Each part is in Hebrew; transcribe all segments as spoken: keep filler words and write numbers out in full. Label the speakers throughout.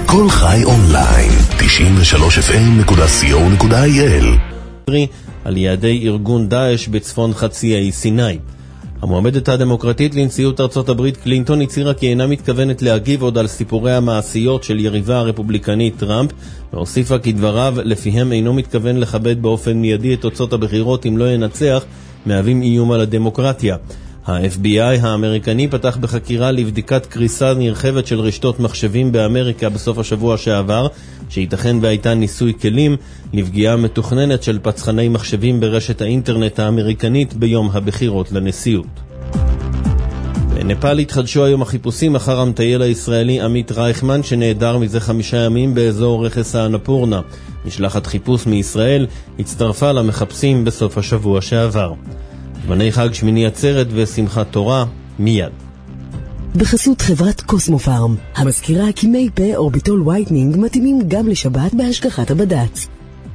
Speaker 1: כל חי אונליין, תשעים ושלוש אף אם נקודה סי או נקודה איי אל.
Speaker 2: על יעדי ארגון דאעש בצפון חצי האי סיני. המועמדת הדמוקרטית לנשיאות ארצות הברית קלינטון הצהירה כי אינה מתכוונת להגיב עוד על סיפורי המעשיות של יריבה הרפובליקנית טראמפ, והוסיפה כי דבריו לפיהם אינו מתכוון לכבד באופן מיידי את תוצאות הבחירות אם לא ינצח, מהווים איום על הדמוקרטיה. ה-אף בי איי האמריקני פתח בחקירה לבדיקת קריסה נרחבת של רשתות מחשבים באמריקה בסוף השבוע שעבר, שייתכן והייתה ניסוי כלים לפגיעה מתוכננת של פצחני מחשבים ברשת האינטרנט האמריקנית ביום הבחירות לנשיאות. בנפאל התחדשו היום החיפושים אחר המטייל הישראלי עמית רייכמן שנעדר מזה חמישה ימים באזור רכס האנפורנה. משלחת חיפוש מישראל הצטרפה למחפשים בסוף השבוע שעבר. זמני חג שמיני עצרת ושמחת תורה מיד.
Speaker 3: בחסות חברת קוסמופארם, המזכירה כי מי פה אורביטול ווייטנינג מתאימים גם לשבת בהשגחת הבד"ץ.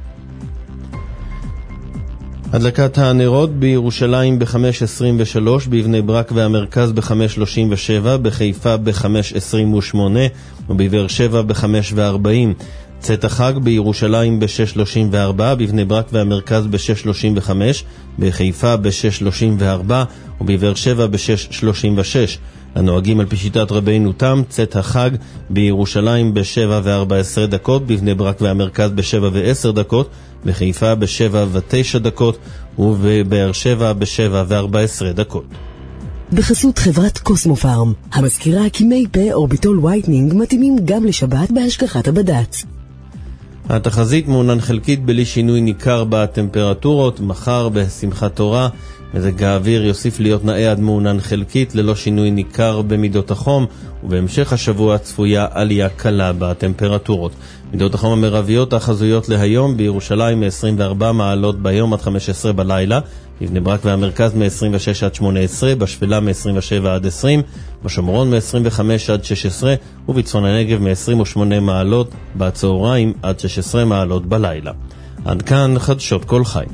Speaker 2: הדלקת הנרות בירושלים ב-חמש עשרים ושלוש, בבני ברק והמרכז ב-חמש שלושים ושבע, בחיפה ב-חמש עשרים ושמונה ובבאר שבע ב-חמש וארבעים. צאת החג בירושלים ב-שש שלושים וארבע, בבני ברק והמרכז ב-שש שלושים וחמש, בחיפה ב-שש שלושים וארבע ובבאר שבע ב-שש שלושים ושש. הנוהגים על פי שיטת רבינו תם, צאת החג בירושלים ב-שבע וארבע עשרה דקות, בבני ברק והמרכז ב-שבע ועשר דקות, בחיפה ב-שבע ותשע דקות ובבאר שבע ב-שבע וארבע עשרה דקות.
Speaker 3: בחסות חברת קוסמופארם, המזכירה כי מי פה אורביטול ווייטנינג מתאימים גם לשבת בהשגחת הבד"ץ.
Speaker 2: התחזית מעונן חלקית בלי שינוי ניכר בטמפרטורות, מחר בשמחת תורה מזג האוויר יוסיף להיות נאה עד מעונן חלקית ללא שינוי ניכר במידות החום, ובהמשך השבוע צפויה עלייה קלה בטמפרטורות. מידות החום המרביות החזויות להיום: בירושלים מ-עשרים וארבע מעלות ביום עד חמש עשרה בלילה, בבני ברק והמרכז מ-עשרים ושש עד שמונה עשרה, בשפלה מ-עשרים ושבע עד עשרים, בשומרון מ-עשרים וחמש עד שש עשרה ובצפון הנגב מ-עשרים ושמונה מעלות בצהריים עד שש עשרה מעלות בלילה. עד כאן חדשות כל חי.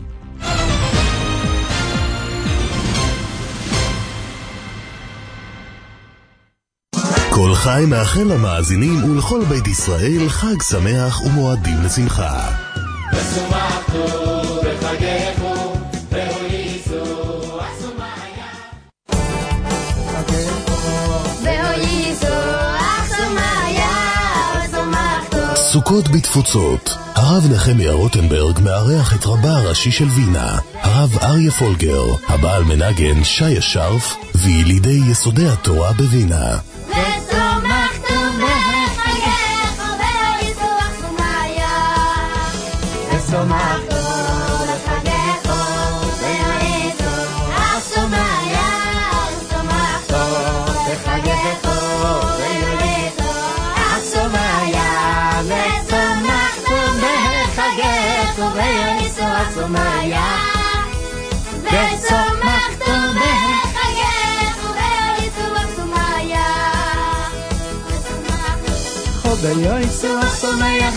Speaker 1: כל חי מאחל למאזינים ולכל בית ישראל חג שמח ומועדים לשמחה.
Speaker 4: ושמחתו בחגךו והויסו אסומיה והויסו אסומיה ושמחתו.
Speaker 1: סוכות בתפוצות. הרב נחמיה רוטנברג מארח את רבה הראשי של וינה, הרב אריה פולגר, הבעל מנגן שי שרף וילידי יסודי התורה בווינה.
Speaker 4: ושמחתו בחגךו והויסו אסומיה ושמחתו בחגךו והויסו אסומיה ושמחתו בחגךו והויסו אסומיה ושמחתו בחגךו והויסו אסומיה ושמחתו בחגךו והויסו אסומיה והויסו אסומיה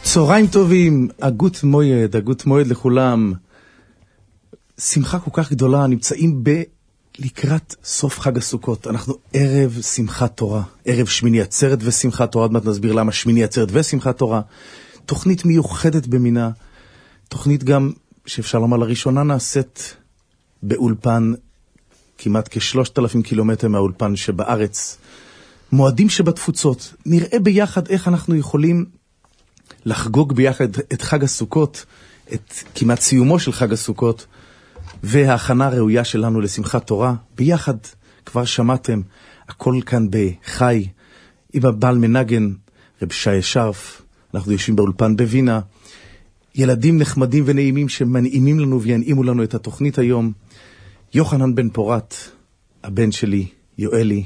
Speaker 5: צהריים טובים, הגות מועד, הגות מועד לכולם. שמחה כל כך גדולה, נמצאים ב... לקראת סוף חג הסוכות. אנחנו ערב שמחת תורה, ערב שמיני עצרת ושמחת תורה, עוד מעט נסביר למה שמיני עצרת ושמחת תורה. תוכנית מיוחדת במינה, תוכנית גם שאפשר לומר לראשונה נעשית באולפן, כמעט כשלושת אלפים קילומטר מהאולפן שבארץ. מועדים שבתפוצות, נראה ביחד איך אנחנו יכולים לחגוג ביחד את חג הסוכות, את כמעט סיומו של חג הסוכות, וההכנה הראויה שלנו לשמחת תורה. ביחד, כבר שמעתם, הכל כאן בחי, עם הבעל מנגן, רב שי שרף, אנחנו יושבים באולפן בווינה, ילדים נחמדים ונעימים שמנעימים לנו וינעימו לנו את התוכנית היום, יוחנן בן פורת, הבן שלי, יואלי,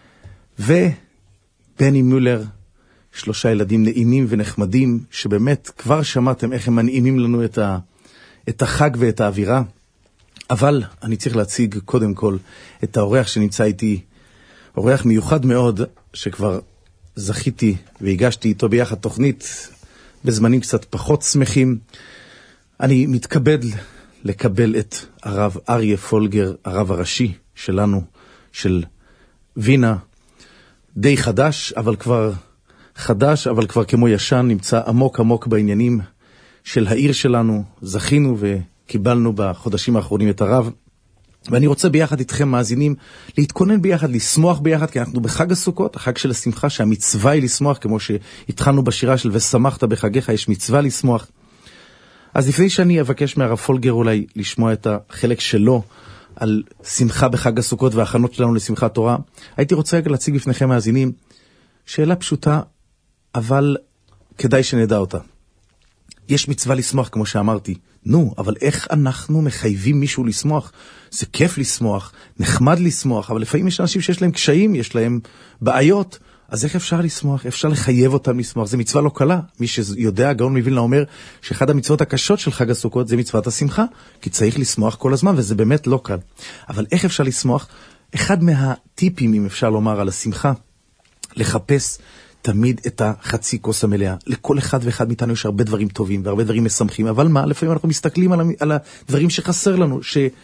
Speaker 5: ובני מולר, שלושה ילדים נעימים ונחמדים, שבאמת כבר שמעתם איך הם מנעימים לנו את, ה, את החג ואת האווירה. אבל אני צריך להציג קודם כל את האורח שנמצא איתי, אורח מיוחד מאוד, שכבר זכיתי והגשתי איתו ביחד תוכנית בזמנים קצת פחות שמחים. אני מתכבד לקבל את הרב אריה פולגר, הרב הראשי שלנו, של וינה, די חדש, אבל כבר חדש, אבל כבר כמו ישן, נמצא עמוק עמוק בעניינים של העיר שלנו. זכינו וקיבלנו בחודשים האחרונים את הרב, ואני רוצה ביחד איתכם מאזינים להתכונן ביחד, לשמוח ביחד, כי אנחנו בחג הסוכות, החג של השמחה, שהמצווה היא לשמוח, כמו שהתחלנו בשירה של ושמחת בחגיך, יש מצווה לשמוח. אז לפני שאני אבקש מהרב פולגר אולי לשמוע את החלק שלו על שמחה בחג הסוכות וההכנות שלנו לשמחת תורה, הייתי רוצה רגע להציג בפניכם מאזינים שאלה פשוטה, אבל כדאי שנדע אותה. יש מצווה לשמוח, כמו שאמרתי. נו, אבל איך אנחנו מחייבים מישהו לשמוח? זה כיף לשמוח, נחמד לשמוח, אבל לפעמים יש אנשים שיש להם קשיים, יש להם בעיות, אז איך אפשר לשמוח? אפשר לחייב אותם לשמוח? זה מצווה לא קלה. מי שיודע, גאון מווילנה אומר שאחד המצוות הקשות של חג הסוכות זה מצוות השמחה, כי צריך לשמוח כל הזמן, וזה באמת לא קל. אבל איך אפשר לשמוח? אחד מהטיפים, אם אפשר לומר, על השמחה, לחפש תמיד את החצי כוס המלאה. לכל אחד ואחד מאיתנו יש הרבה דברים טובים והרבה דברים משמחים, אבל מה? לפעמים אנחנו מסתכלים על, על הדברים שחסר לנו,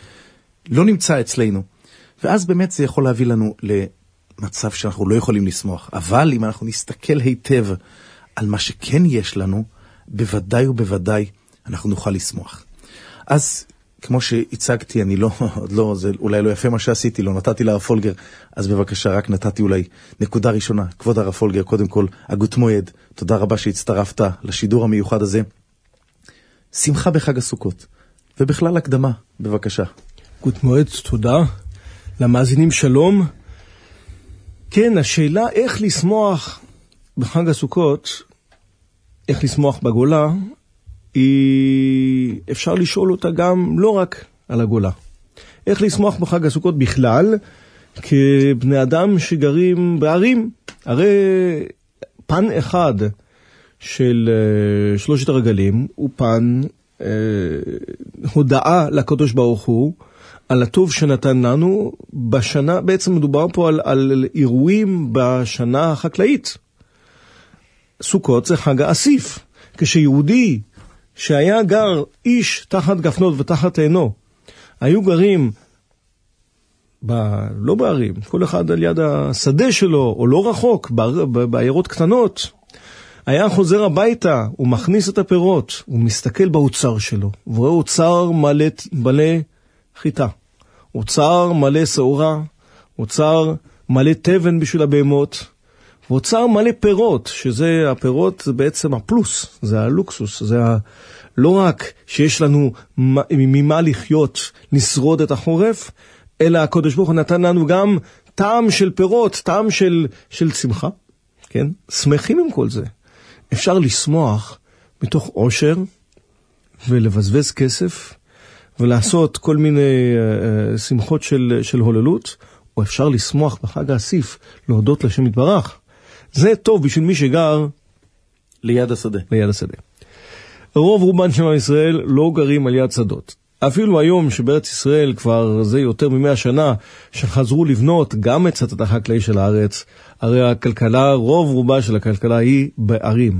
Speaker 5: שלא נמצא אצלנו. ואז באמת זה יכול להביא לנו למצב שאנחנו לא יכולים לשמוח. אבל אם אנחנו נסתכל היטב על מה שכן יש לנו, בוודאי ובוודאי אנחנו נוכל לשמוח. אז כמו שהצגתי, אני לא, עוד לא, זה אולי לא יפה מה שעשיתי, לא נתתי לרב פולגר, אז בבקשה, רק נתתי אולי נקודה ראשונה. כבוד הרב פולגר, קודם כל, הגות מועד, תודה רבה שהצטרפת לשידור המיוחד הזה. שמחה בחג הסוכות, ובכלל הקדמה, בבקשה.
Speaker 6: גות מועד, תודה. למאזינים שלום. כן, השאלה איך לשמוח בחג הסוכות, איך לשמוח בגולה, היא אפשר לשאול אותה גם לא רק על הגולה. איך לשמוח בחג הסוכות בכלל, כבני אדם שגרים בערים. הרי פן אחד של uh, שלושת הרגלים הוא פן uh, הודעה לקדוש ברוך הוא על הטוב שנתן לנו בשנה, בעצם מדובר פה על, על אירועים בשנה החקלאית. סוכות זה חג האסיף. כשיהודי שהיה גר איש תחת גפנות ותחת עינו, היו גרים ב... לא בערים, כל אחד על יד השדה שלו, או לא רחוק, בעיירות קטנות, היה חוזר הביתה, הוא מכניס את הפירות, הוא מסתכל באוצר שלו, ורואה אוצר מלא, מלא חיטה, אוצר מלא שעורה, אוצר מלא תבן בשביל הבהמות, ואוצר מלא פירות, שזה הפירות, זה בעצם הפלוס, זה הלוקסוס, זה ה... לא רק שיש לנו ממה לחיות, לשרוד את החורף, אלא הקדוש ברוך הוא נתן לנו גם טעם של פירות, טעם של, של שמחה, כן? שמחים עם כל זה. אפשר לשמוח מתוך עושר, ולבזבז כסף, ולעשות כל מיני uh, שמחות של, של הוללות, או אפשר לשמוח בחג האסיף, להודות לשם יתברך. זה טוב בשביל מי שגר
Speaker 5: ליד השדה.
Speaker 6: ליד השדה. רוב רובן של עם ישראל לא גרים על יד שדות. אפילו היום שבארץ ישראל כבר זה יותר ממאה שנה שחזרו לבנות גם את שדות החקלאי של הארץ, הרי הכלכלה, רוב רובה של הכלכלה היא בערים.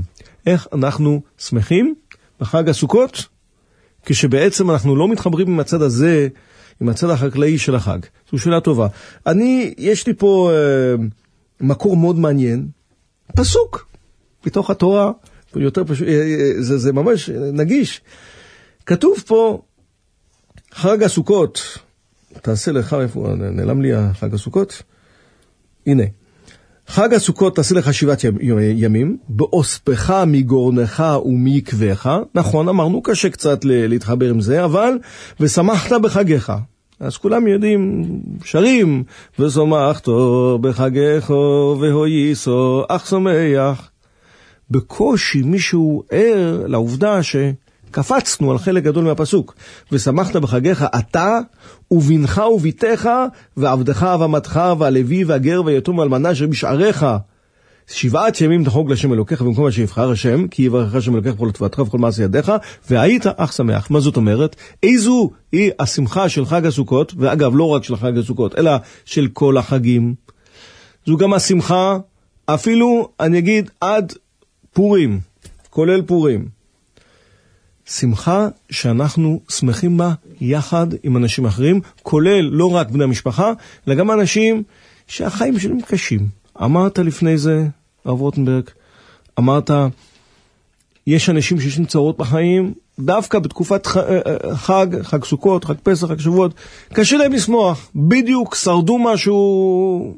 Speaker 6: איך אנחנו שמחים בחג הסוכות, כשבעצם אנחנו לא מתחברים עם הצד הזה, עם הצד החקלאי של החג. זו שאלה טובה. אני, יש לי פה אה, מקור מאוד מעניין, פסוק, בתוך התורה, יותר פשוט, זה, זה ממש נגיש. כתוב פה, חג הסוכות, תעשה לך, איפה, נעלם לי החג הסוכות? הנה. חג הסוכות תעשה לך שבעת ימים, באוספך מגורנך ומקווך. נכון, אמרנו קשה קצת להתחבר עם זה, אבל ושמחת בחגיך. אז כולם יודעים, שרים, ושמחתו בחגיך והויסו אך שמח. בקושי מישהו ער לעובדה שקפצנו על חלק גדול מהפסוק. ושמחת בחגיך אתה ובנך וביתך ועבדך ועמתך והלוי והגר והיתום והאלמנה שבשעריך. שבעת ימים תחוג לשם אלוקיך במקום אשר יבחר השם, כי יברכך השם אלוקיך בכל תבואתך וכל מעשה ידיך, והיית אך שמח. מה זאת אומרת? איזו היא השמחה של חג הסוכות, ואגב לא רק של חג הסוכות, אלא של כל החגים. זו גם השמחה, אפילו אני אגיד עד פורים, כולל פורים. שמחה שאנחנו שמחים בה יחד עם אנשים אחרים, כולל לא רק בני המשפחה, אלא גם אנשים שהחיים שלהם קשים. אמרת לפני זה, הרב רוטנברג, אמרת, יש אנשים שיש להם צרות בחיים, דווקא בתקופת חג, חג סוכות, חג פסח, חג שבועות, קשה להם לשמוח, בדיוק שרדו משהו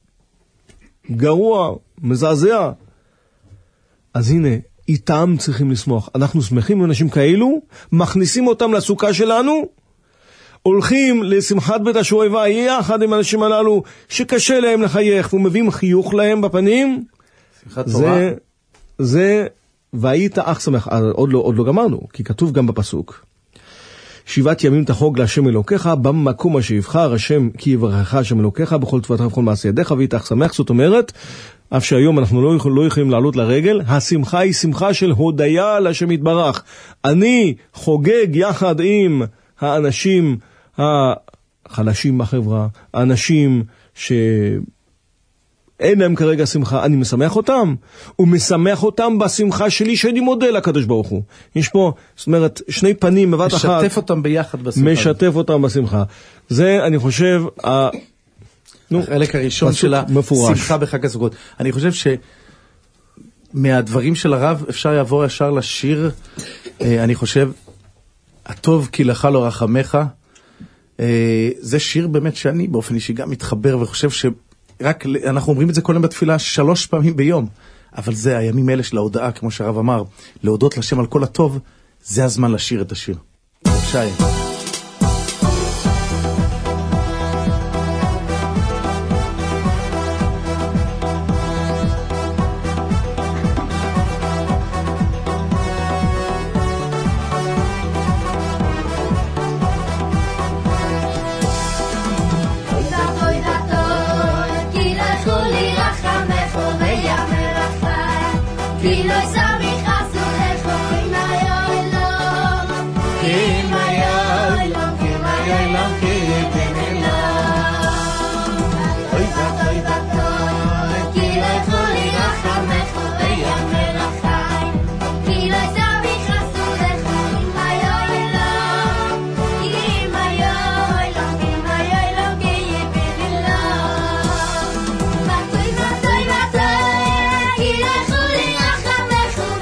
Speaker 6: גרוע, מזעזע. אז הנה, איתם צריכים לשמוח. אנחנו שמחים עם אנשים כאלו, מכניסים אותם לסוכה שלנו, הולכים לשמחת בית השואבה יחד עם האנשים הללו שקשה להם לחייך, ומביאים חיוך להם בפנים. שמחת תורה. זה, זה, והיית אך שמח. עוד לא, עוד לא גמרנו, כי כתוב גם בפסוק. שבעת ימים תחוג להשם אלוקיך, במקום אשר יבחר השם, כי יברכך השם אלוקיך, בכל תבואתך ובכל מעשה ידיך, והיית אך שמח. זאת אומרת, אף שהיום אנחנו לא, יכול, לא יכולים לעלות לרגל, השמחה היא שמחה של הודיה להשם יתברך. אני חוגג יחד עם האנשים החלשים בחברה, האנשים שאין להם כרגע שמחה, אני משמח אותם, ומשמח אותם בשמחה שלי שאני מודה לקדוש ברוך הוא. יש פה, זאת אומרת, שני פנים בבת אחת.
Speaker 5: משתף אותם ביחד בשמחה.
Speaker 6: משתף אותם בשמחה. זה, אני חושב, ה...
Speaker 5: החלק הראשון של השמחה בחג הסוכות. אני חושב שמהדברים של הרב אפשר לעבור ישר לשיר, אני חושב, הטוב כי לך לא רחמך. זה שיר באמת שאני באופן אישי גם מתחבר וחושב שרק, אנחנו אומרים את זה כל יום בתפילה שלוש פעמים ביום, אבל זה הימים האלה של ההודעה, כמו שהרב אמר, להודות לשם על כל הטוב, זה הזמן לשיר את השיר. שי.
Speaker 4: Ki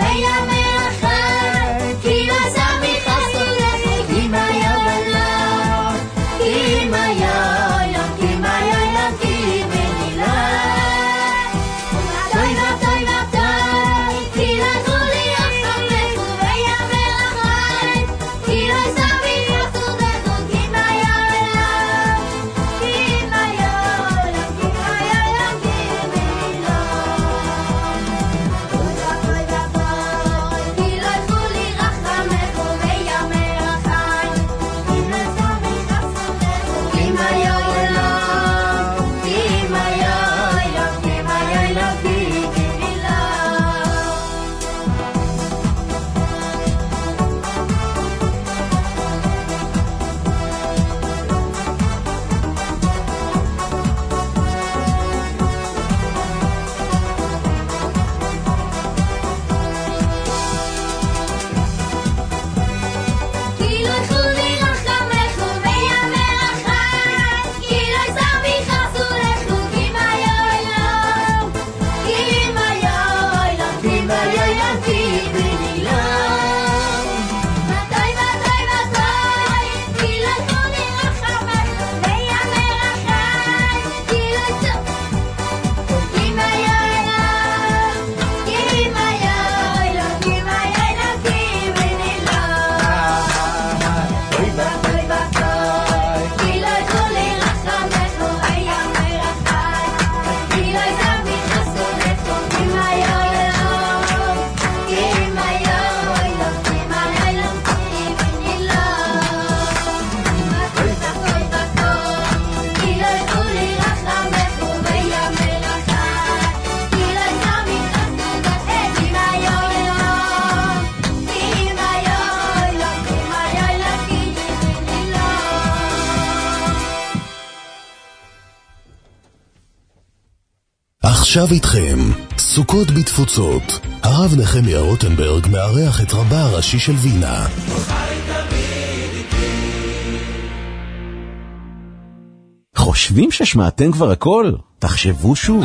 Speaker 1: עכשיו איתכם, סוכות בתפוצות. הרב נחמיה רוטנברג מארח את רבה הראשי של וינה.
Speaker 7: חושבים ששמעתם כבר הכל? תחשבו שוב.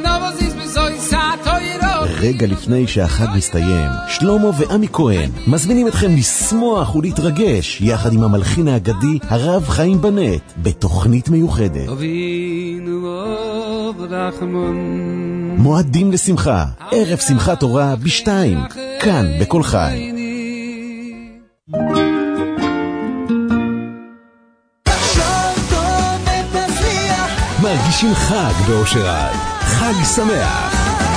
Speaker 7: רגע לפני שהחג מסתיים, שלמה ועמי כהן מזמינים אתכם לשמוח ולהתרגש יחד עם המלחין האגדי הרב חיים בנט בתוכנית מיוחדת. מועדים לשמחה, ערב שמחת תורה בשתיים, כאן בכל חי. מרגישים חג באושר עד, חג שמח.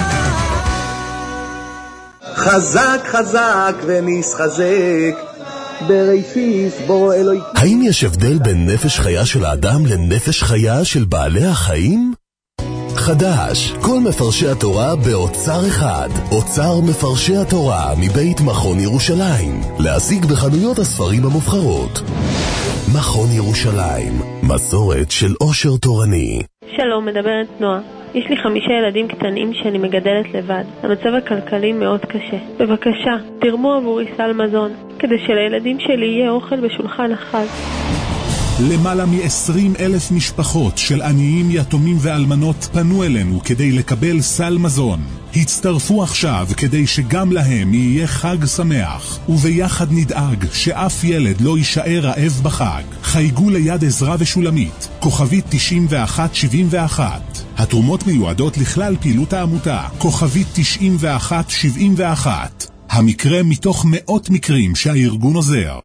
Speaker 8: חזק חזק ונסחזק בראשיס בורא אלוהים.
Speaker 1: האם יש הבדל בין נפש חיה של האדם לנפש חיה של בעלי החיים? חדש, כל מפרשי התורה באוצר אחד. אוצר מפרשי התורה מבית מכון ירושלים. להשיג בחנויות הספרים המובחרות. מכון ירושלים, מסורת של עושר תורני.
Speaker 9: שלום, מדברת נועה. יש לי חמישה ילדים קטנים שאני מגדלת לבד. המצב הכלכלי מאוד קשה. בבקשה, תרמו עבורי סל מזון, כדי שלילדים שלי יהיה אוכל בשולחן החג.
Speaker 10: למעלה מ-עשרים אלף משפחות של עניים, יתומים ואלמנות פנו אלינו כדי לקבל סל מזון. הצטרפו עכשיו כדי שגם להם יהיה חג שמח, וביחד נדאג שאף ילד לא יישאר רעב בחג. חייגו ליד עזרה ושולמית, כוכבית תשעים ואחת שבעים ואחת. התרומות מיועדות לכלל פעילות העמותה, כוכבית תשעים ואחת שבעים ואחת. המקרה מתוך מאות מקרים שהארגון עוזר.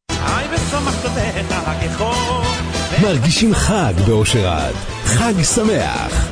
Speaker 7: מרגישים חג באושר עד, חג שמח.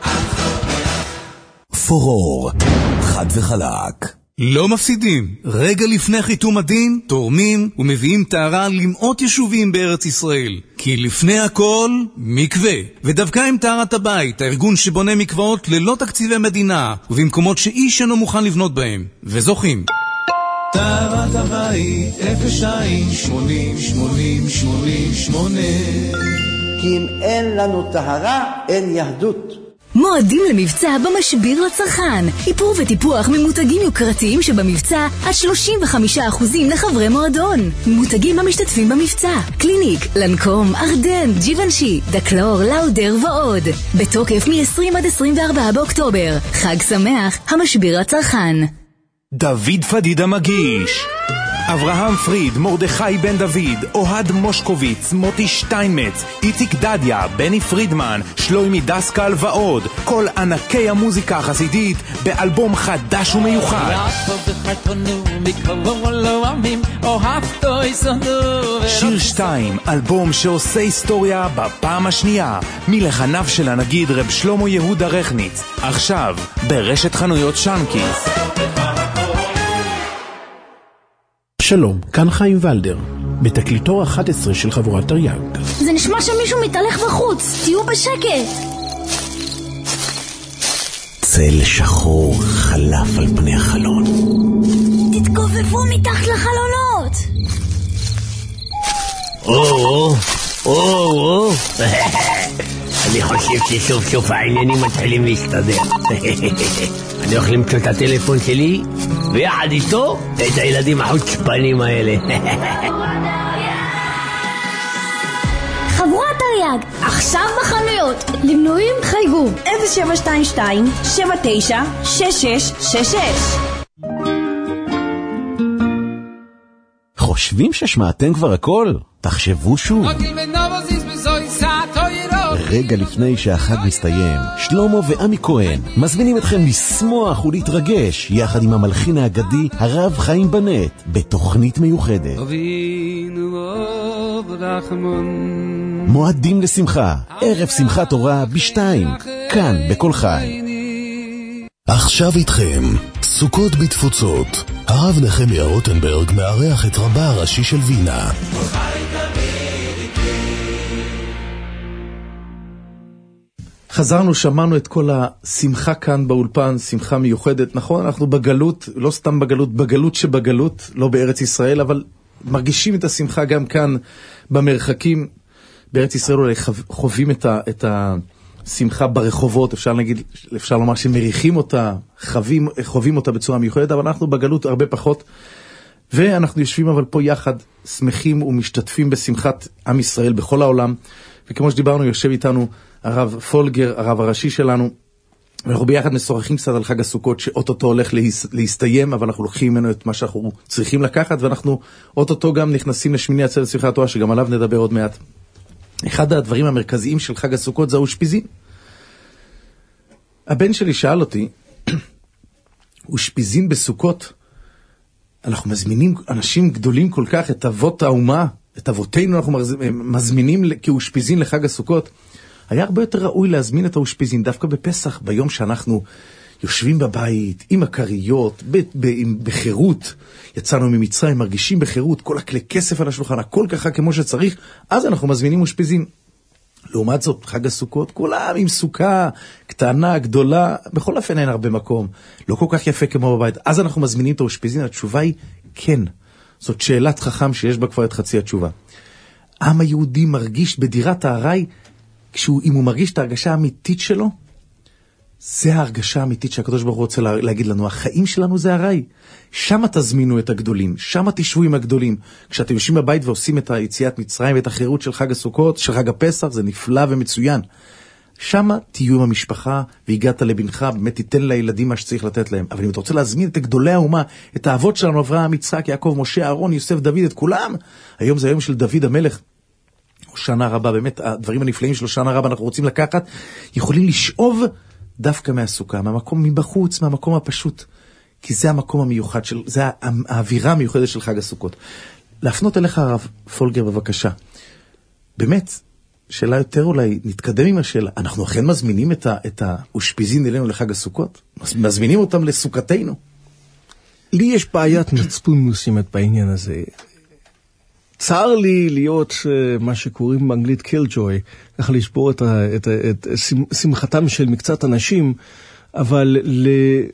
Speaker 1: פורור, חד וחלק.
Speaker 11: לא מפסידים. רגע לפני חיתום הדין, תורמים ומביאים טהרה למאות יישובים בארץ ישראל. כי לפני הכל, מקווה. ודווקא עם טהרת הבית, הארגון שבונה מקוואות ללא תקציבי מדינה, ובמקומות שאיש אינו מוכן לבנות בהם. וזוכים.
Speaker 12: טהרת הבית, אפס שתיים שמונים שמונים שמונים שמונה.
Speaker 8: כי אם אין לנו טהרה, אין יהדות.
Speaker 13: מועדים למבצע במשביר לצרכן. איפור וטיפוח ממותגים יוקרתיים שבמבצע עד שלושים וחמישה אחוז לחברי מועדון. מותגים המשתתפים במבצע: קליניק, לנקום, ארדן, ג'יוונשי, דקלור, לאודר ועוד. בתוקף מ-עשרים עד עשרים וארבעה באוקטובר. חג שמח, המשביר לצרכן.
Speaker 14: דוד פדידה מגיש אברהם פריד, מרדכי בן דוד, אוהד מושקוביץ, מוטי שטיינמץ, איציק דדיה, בני פרידמן, שלוימי דסקל ועוד. כל ענקי המוזיקה החסידית באלבום חדש ומיוחד. שיר שתיים, אלבום שעושה היסטוריה בפעם השנייה, מלחניו של הנגיד רב שלמה יהודה רכניץ. עכשיו ברשת חנויות שנקיס.
Speaker 15: שלום, כאן חיים ולדר, בתקליטור אחת עשרה של חבורת תרי"ג.
Speaker 16: זה נשמע שמישהו מתהלך בחוץ, תהיו בשקט.
Speaker 7: צל שחור חלף על פני החלון.
Speaker 16: תתכופפו מתחת לחלונות.
Speaker 17: או, או, או, אני חושב שסוף סוף העניינים מתחילים להסתדר. אני הולך למצוא את הטלפון שלי ויחד איתו את הילדים החוצפנים האלה.
Speaker 16: חבורת תרי"ג, עכשיו בחנויות. למנויים חייגו אפס שבע שתיים שתיים שבע תשע שש שש שש שש.
Speaker 7: חושבים ששמעתם כבר הכל? תחשבו שוב. רגע לפני שהחג מסתיים, שלמה ועמי כהן מזמינים אתכם לשמוח ולהתרגש יחד עם המלחין האגדי הרב חיים בנט בתוכנית מיוחדת. מועדים לשמחה, ערב שמחת תורה בשתיים, כאן בכל חי.
Speaker 1: עכשיו איתכם, סוכות בתפוצות. הרב נחמיה רוטנברג מארח את רבה הראשי של וינה.
Speaker 5: חזרנו, שמענו את כל השמחה כאן באולפן, שמחה מיוחדת. נכון, אנחנו בגלות, לא סתם בגלות, בגלות שבגלות, לא בארץ ישראל, אבל מרגישים את השמחה גם כאן במרחקים. בארץ ישראל אולי חווים את, ה, את שמחה ברחובות, אפשר להגיד, אפשר לומר שמריחים אותה, חווים, חווים אותה בצורה מיוחדת, אבל אנחנו בגלות הרבה פחות, ואנחנו יושבים אבל פה יחד, שמחים ומשתתפים בשמחת עם ישראל בכל העולם, וכמו שדיברנו, יושב איתנו הרב פולגר, הרב הראשי שלנו, ואנחנו ביחד משוחחים קצת על חג הסוכות, שאוטוטו הולך להסתיים, אבל אנחנו לוקחים ממנו את מה שאנחנו צריכים לקחת, ואנחנו אוטוטו גם נכנסים לשמיני עצרת שמחת התורה, שגם עליו נדבר עוד מעט. אחד הדברים המרכזיים של חג הסוכות זה האושפיזין. הבן שלי שאל אותי, אושפיזין בסוכות, אנחנו מזמינים אנשים גדולים כל כך, את אבות האומה, את אבותינו אנחנו מזמינים כאושפיזין לחג הסוכות. היה הרבה יותר ראוי להזמין את האושפיזין דווקא בפסח, ביום שאנחנו יושבים בבית, עם הקריות, בחירות, יצאנו ממצרים, מרגישים בחירות, כל הכלי כסף על השולחן, הכל ככה כמו שצריך, אז אנחנו מזמינים אושפיזין. לעומת זאת, חג הסוכות, כולם עם סוכה קטנה, גדולה, בכל אופן אין הרבה מקום, לא כל כך יפה כמו בבית, אז אנחנו מזמינים את האושפיזין, התשובה היא כן. זאת שאלת חכם שיש בה כבר את חצי התשובה. העם היהודי מרגיש בדירת הארעי, כשהוא, אם הוא מרגיש את ההרגשה האמיתית שלו, זה ההרגשה האמיתית שהקדוש ברוך הוא רוצה לה, להגיד לנו, החיים שלנו זה הרי. שמה תזמינו את הגדולים, שמה תשבו עם הגדולים. כשאתם יושבים בבית ועושים את היציאת מצרים ואת החירות של חג הסוכות, של חג הפסח, זה נפלא ומצוין. שמה תהיו עם המשפחה, והגעת לבנך, באמת תיתן לילדים מה שצריך לתת להם. אבל אם אתה רוצה להזמין את גדולי האומה, את האבות שלנו, אברהם, יצחק, יעקב, משה, אהרון, יוסף, דוד, את כולם, היום זה היום של דוד המלך. שנה רבה, באמת, הדברים הנפלאים של שנה רבה אנחנו רוצים לקחת, יכולים לשאוב דווקא מהסוכה, מהמקום מבחוץ, מהמקום הפשוט, כי זה המקום המיוחד של, זה האווירה המיוחדת של חג הסוכות. להפנות אליך הרב פולגר בבקשה. באמת, שאלה יותר אולי, נתקדם עם השאלה, אנחנו אכן מזמינים את, ה, את האושפיזין אלינו לחג הסוכות? מזמינים אותם לסוכתנו?
Speaker 6: לי יש בעיית מצפון מסוימת בעניין הזה. צר לי להיות uh, מה שקוראים באנגלית קילג'וי, ככה לשבור את, ה, את, ה, את שמחתם של מקצת אנשים, אבל ל,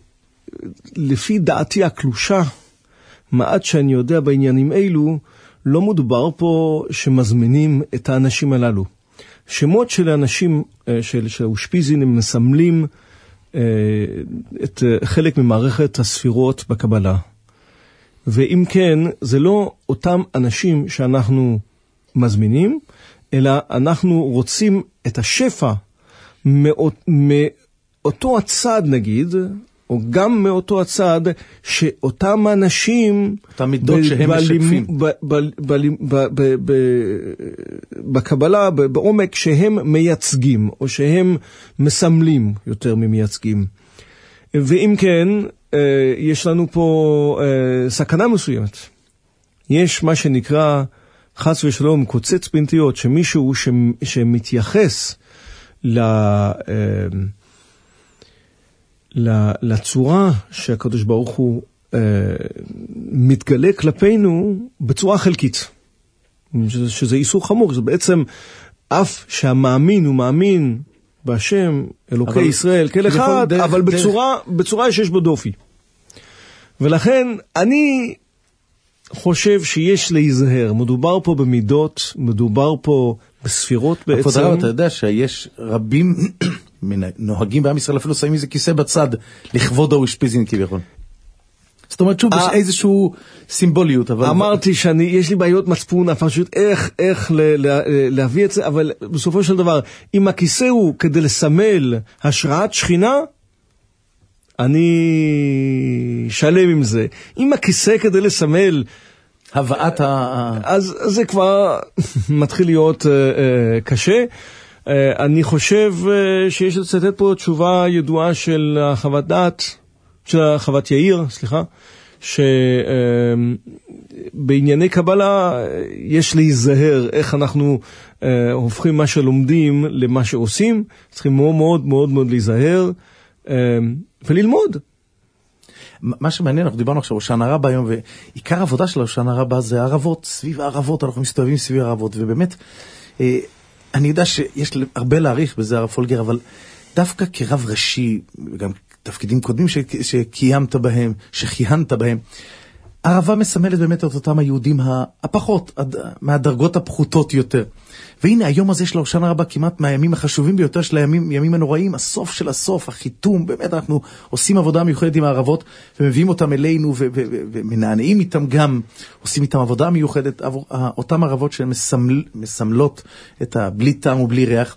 Speaker 6: לפי דעתי הקלושה, מעט שאני יודע בעניינים אלו, לא מדובר פה שמזמינים את האנשים הללו. שמות של האנשים של, של אושפיזין הם מסמלים uh, את uh, חלק ממערכת הספירות בקבלה. ואם כן, זה לא אותם אנשים שאנחנו מזמינים, אלא אנחנו רוצים את השפע מאות, מאותו הצד נגיד, או גם מאותו הצד, שאותם אנשים,
Speaker 5: אותם מידות שהם משקפים.
Speaker 6: בקבלה, בעומק שהם מייצגים, או שהם מסמלים יותר ממייצגים. ואם כן, יש לנו פה סכנה מסוימת. יש מה שנקרא חס ושלום קוצץ פנטיות, שמישהו שמתייחס לצורה שהקדוש ברוך הוא מתגלה כלפינו בצורה חלקית. שזה איסור חמור, זה בעצם אף שהמאמין הוא מאמין בהשם, אלוקי ישראל, כל אחד, אבל בצורה, בצורה שיש בו דופי. ולכן אני חושב שיש להיזהר. מדובר פה במידות, מדובר פה בספירות בעצם.
Speaker 5: אתה יודע שיש רבים נוהגים בעם ישראל, אפילו שמים איזה כיסא בצד לכבוד האושפיזין כביכול. זאת אומרת, שוב, יש איזשהו סימבוליות, אבל...
Speaker 6: אמרתי שאני, יש לי בעיות מצפון, פשוט איך, איך להביא את זה, אבל בסופו של דבר, אם הכיסא הוא כדי לסמל השראת שכינה, אני שלם עם זה. אם הכיסא כדי לסמל
Speaker 5: הבאת ה...
Speaker 6: אז זה כבר מתחיל להיות קשה. אני חושב שיש לצטט פה תשובה ידועה של חוות דעת, של חוות יאיר, סליחה, שבענייני קבלה יש להיזהר איך אנחנו הופכים מה שלומדים למה שעושים. צריכים מאוד מאוד מאוד מאוד להיזהר וללמוד.
Speaker 5: מה שמעניין, אנחנו דיברנו עכשיו הושענא רבה היום, ועיקר העבודה של הושענא רבה זה הערבות, סביב הערבות, אנחנו מסתובבים סביב הערבות, ובאמת, אני יודע שיש הרבה להעריך בזה הרב פולגר, אבל דווקא כרב ראשי, וגם תפקידים קודמים שקיימת בהם, שכיהנת בהם, הערבה מסמלת באמת את אותם היהודים הפחות, מהדרגות הפחותות יותר. והנה היום הזה של הושענא רבה כמעט מהימים החשובים ביותר של הימים, ימים הנוראים, הסוף של הסוף, החיתום, באמת אנחנו עושים עבודה מיוחדת עם הערבות ומביאים אותם אלינו ומנענעים איתם גם, עושים איתם עבודה מיוחדת, אותם ערבות שהן מסמל, מסמלות את הבלי טעם ובלי ריח.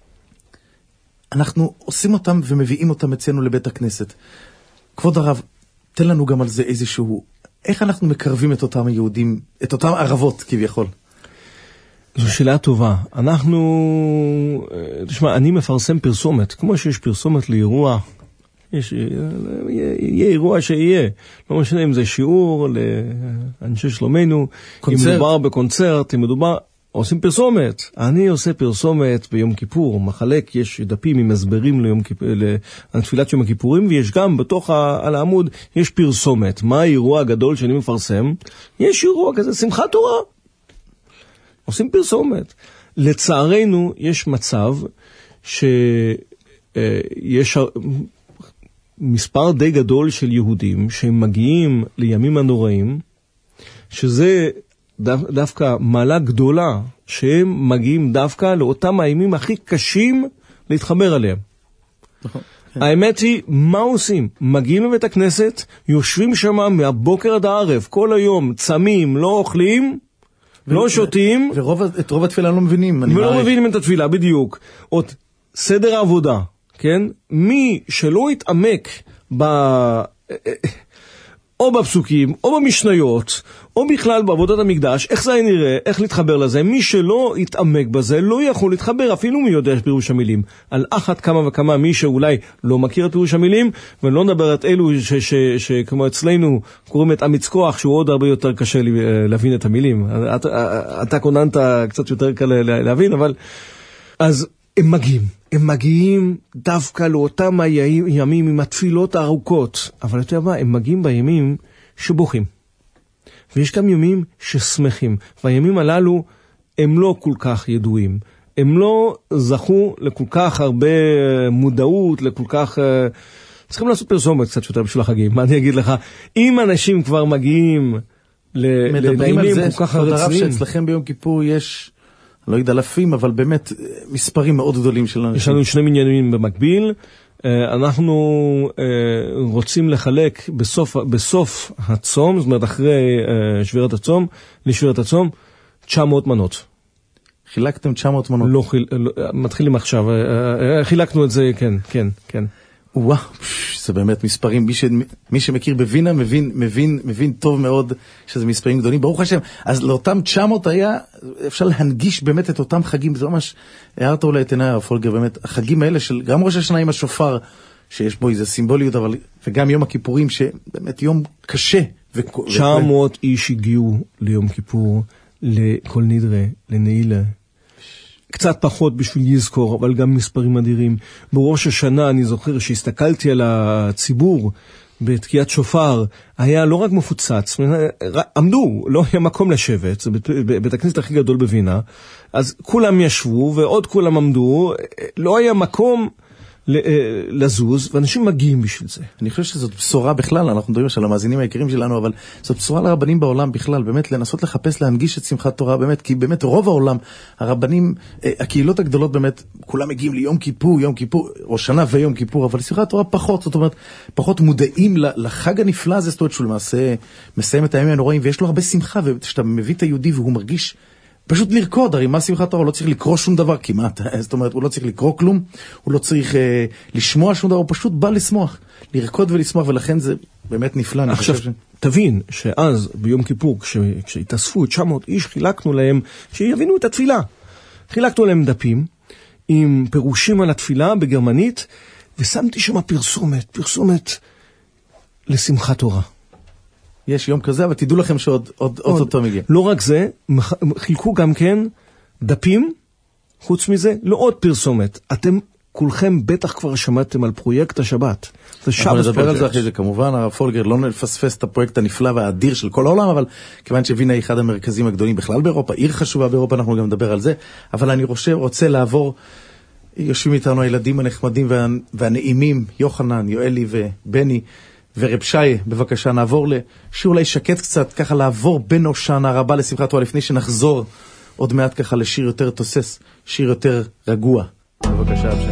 Speaker 5: אנחנו עושים אותם ומביאים אותם אצלנו לבית הכנסת. כבוד הרב, תן לנו גם על זה איזשהו, איך אנחנו מקרבים את אותם היהודים, את אותם ערבות כביכול?
Speaker 6: זו שאלה טובה. אנחנו, תשמע, אני מפרסם פרסומת, כמו שיש פרסומת לאירוע, יש, יהיה אירוע שיהיה, לא משנה אם זה שיעור לאנשי שלומנו, קונצרט. אם מדובר בקונצרט, אם מדובר, עושים פרסומת. אני עושה פרסומת ביום כיפור, מחלק, יש דפים עם הסברים ליום כיפור, לתפילת יום הכיפורים, ויש גם בתוך ה, על העמוד, יש פרסומת. מה האירוע הגדול שאני מפרסם? יש אירוע כזה, שמחת תורה. עושים פרסומת. לצערנו יש מצב שיש מספר די גדול של יהודים שהם מגיעים לימים הנוראים, שזה דווקא מעלה גדולה, שהם מגיעים דווקא לאותם הימים הכי קשים להתחבר עליהם. האמת היא, מה עושים? מגיעים לבית הכנסת, יושבים שם מהבוקר עד הערב, כל היום צמים, לא אוכלים, לא שותים.
Speaker 5: ואת רוב התפילה לא מבינים.
Speaker 6: ולא מבינים את התפילה, בדיוק. עוד סדר העבודה, כן? מי שלא יתעמק ב... או בפסוקים, או במשניות, או בכלל בעבודת המקדש, איך זה נראה, איך להתחבר לזה, מי שלא יתעמק בזה, לא יכול להתחבר, אפילו מי יודע פירוש המילים. על אחת כמה וכמה, מי שאולי לא מכיר את פירוש המילים, ולא נדבר את אלו שכמו אצלנו, קוראים את אמיץ כוח, שהוא עוד הרבה יותר קשה להבין את המילים. אתה, אתה קוננת קצת יותר קל להבין, אבל... אז הם מגיעים. הם מגיעים דווקא לאותם הימים עם התפילות הארוכות, אבל אתה יודע מה, הם מגיעים בימים שבוכים. ויש גם ימים ששמחים, והימים הללו הם לא כל כך ידועים. הם לא זכו לכל כך הרבה מודעות, לכל כך... צריכים לעשות פרסומת קצת יותר בשביל החגים. מה אני אגיד לך? אם אנשים כבר מגיעים לימים כל כך רציניים...
Speaker 5: מדברים על זה, שאצלכם ביום כיפור יש... לא יודע אלפים, אבל באמת מספרים מאוד גדולים של אנשים.
Speaker 6: יש לנו שני מניינים במקביל. אנחנו רוצים לחלק בסוף, בסוף הצום, זאת אומרת אחרי שבירת הצום, לשבירת הצום, תשע מאות מנות.
Speaker 5: חילקתם תשע מאות מנות?
Speaker 6: לא, מתחילים עכשיו. חילקנו את זה, כן, כן, כן.
Speaker 5: וואו, זה באמת מספרים, מי, ש, מי שמכיר בווינה מבין, מבין, מבין טוב מאוד שזה מספרים גדולים, ברוך השם. אז לאותם תשע מאות היה, אפשר להנגיש באמת את אותם חגים, זה ממש, הערת אולי את עיניי הרב פולגר, באמת, החגים האלה של, גם ראש השנה עם השופר, שיש בו איזו סימבוליות, אבל, וגם יום הכיפורים, שבאמת יום קשה.
Speaker 6: תשע מאות איש הגיעו ליום כיפור, לכל נדרה, לנעילה. קצת פחות בשביל לזכור, אבל גם מספרים אדירים. בראש השנה אני זוכר שהסתכלתי על הציבור בתקיעת שופר, היה לא רק מפוצץ, עמדו, לא היה מקום לשבת, זה בית, בית הכנסת הכי גדול בווינה, אז כולם ישבו ועוד כולם עמדו, לא היה מקום לזוז, ואנשים מגיעים בשביל זה.
Speaker 5: אני חושב שזאת בשורה בכלל, אנחנו מדברים על המאזינים העיקריים שלנו, אבל זאת בשורה לרבנים בעולם בכלל, באמת לנסות לחפש, להנגיש את שמחת תורה, באמת, כי באמת רוב העולם, הרבנים, הקהילות הגדולות באמת, כולם מגיעים ליום כיפור, יום כיפור, ראש שנה ויום כיפור, אבל שמחת תורה פחות, זאת אומרת, פחות מודעים לחג הנפלא הזה, זאת אומרת שהוא למעשה מסיים את הימים הנוראים, ויש לו הרבה שמחה, וכשאתה מביא את היהודי והוא מרגיש פשוט לרקוד, הרי מה שמחת תורה? הוא לא צריך לקרוא שום דבר כמעט, זאת אומרת, הוא לא צריך לקרוא כלום, הוא לא צריך אה, לשמוע שום דבר, הוא פשוט בא לשמוח, לרקוד ולשמוח, ולכן זה באמת נפלא.
Speaker 6: עכשיו, ש... תבין שאז ביום כיפור, כש... כשהתאספו תשע מאות איש, חילקנו להם, שיבינו את התפילה. חילקנו להם דפים, עם פירושים על התפילה בגרמנית, ושמתי שם פרסומת, פרסומת לשמחת תורה.
Speaker 5: יש יום כזה, אבל תדעו לכם שעוד עוד, עוד אותו מגיע.
Speaker 6: לא רק זה, חילקו גם כן דפים, חוץ מזה, לא עוד פרסומת. אתם כולכם בטח כבר שמעתם על פרויקט השבת. זה שבת פרויקט.
Speaker 5: נדבר על זה אחרי זה, כמובן, הרב פולגר לא נפספס את הפרויקט הנפלא והאדיר של כל העולם, אבל כיוון שווינה היא אחד המרכזים הגדולים בכלל באירופה, עיר חשובה באירופה, אנחנו גם נדבר על זה, אבל אני רוצה, רוצה לעבור, יושבים איתנו הילדים הנחמדים וה, והנעימים, יוחנן, יואלי ובני, ורב שי, בבקשה נעבור לשיר אולי שקט קצת, ככה לעבור בין הושענא רבה לשמחת תורה, לפני שנחזור עוד מעט ככה לשיר יותר תוסס, שיר יותר רגוע. בבקשה, רב שי.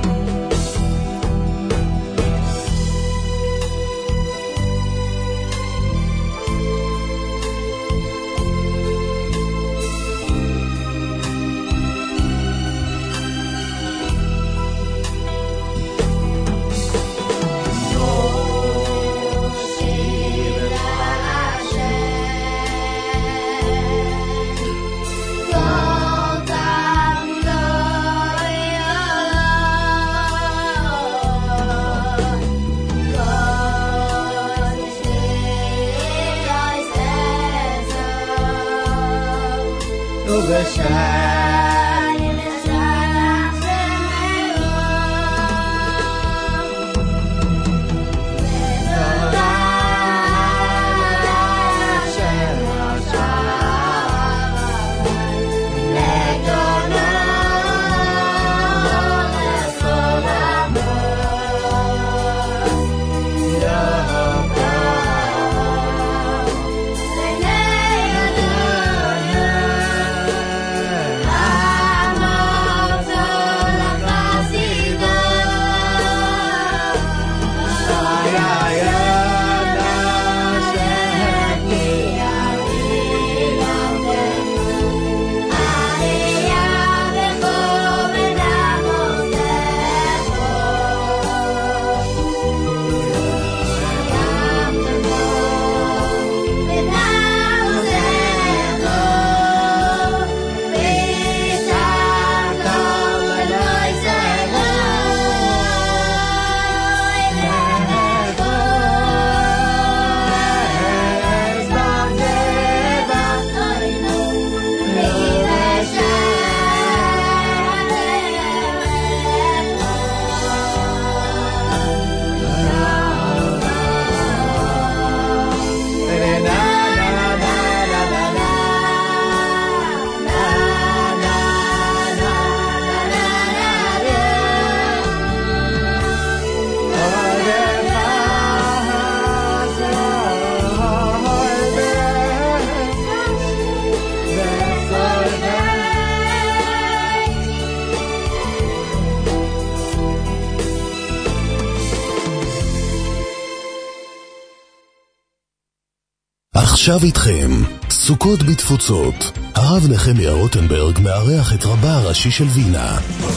Speaker 1: עכשיו איתכם, סוכות בתפוצות. הרב נחמיה רוטנברג מארח את רבה הראשי של וינה.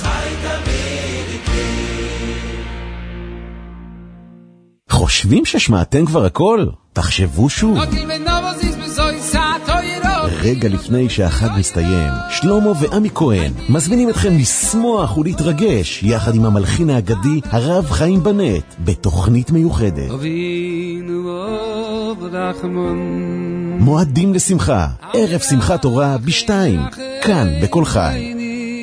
Speaker 7: חושבים ששמעתם כבר הכל? תחשבו שוב. רגע לפני שהחג מסתיים, שלמה ועמי כהן מזמינים אתכם לשמוח ולהתרגש יחד עם המלחין האגדי הרב חיים בנט בתוכנית מיוחדת. מועדים לשמחה, ערב שמחת תורה בשתיים, כאן בכל חי.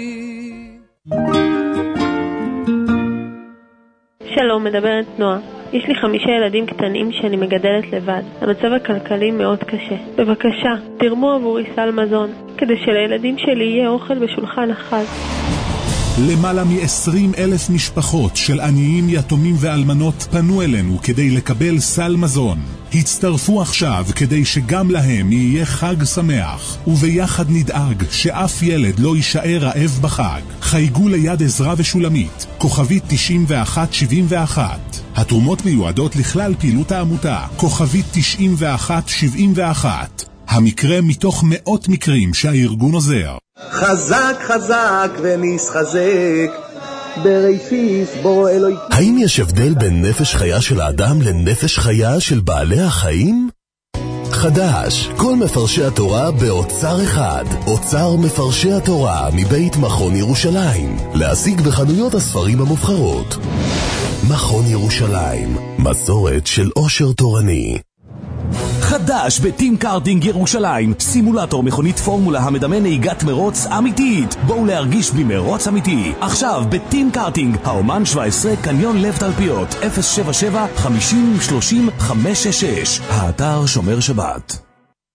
Speaker 9: שלום, מדברת נועה. יש לי חמישה ילדים קטנים שאני מגדלת לבד. המצב הכלכלי מאוד קשה. בבקשה, תרמו עבורי סל מזון, כדי שלילדים שלי יהיה אוכל בשולחן החג.
Speaker 10: למעלה מ-עשרים אלף משפחות של עניים, יתומים ואלמנות פנו אלינו כדי לקבל סל מזון. הצטרפו עכשיו כדי שגם להם יהיה חג שמח, וביחד נדאג שאף ילד לא יישאר רעב בחג. חייגו ליד עזרה ושולמית, כוכבית תשעים ואחת שבעים ואחת. התרומות מיועדות לכלל פעילות העמותה, כוכבית תשעים ואחת שבעים ואחת. המקרה מתוך מאות מקרים שהארגון עוזר.
Speaker 18: חזק חזק ונסחזק בראשיס בו אלוהי.
Speaker 1: האם יש הבדל בין נפש חיה של האדם לנפש חיה של בעלי החיים? חדש, כל מפרשי התורה באוצר אחד. אוצר מפרשי התורה מבית מכון ירושלים. להשיג בחנויות הספרים המובחרות. מכון ירושלים, מסורת של עושר תורני.
Speaker 19: חדש בטים קארטינג ירושלים, סימולטור מכונית פורמולה המדמה נהיגת מרוץ אמיתית. בואו להרגיש במרוץ אמיתי. עכשיו בטים קארטינג, האומן שבע עשרה, קניון לב תלפיות, אפס שבע שבע חמישים שלושים חמש שש שש. האתר שומר שבת.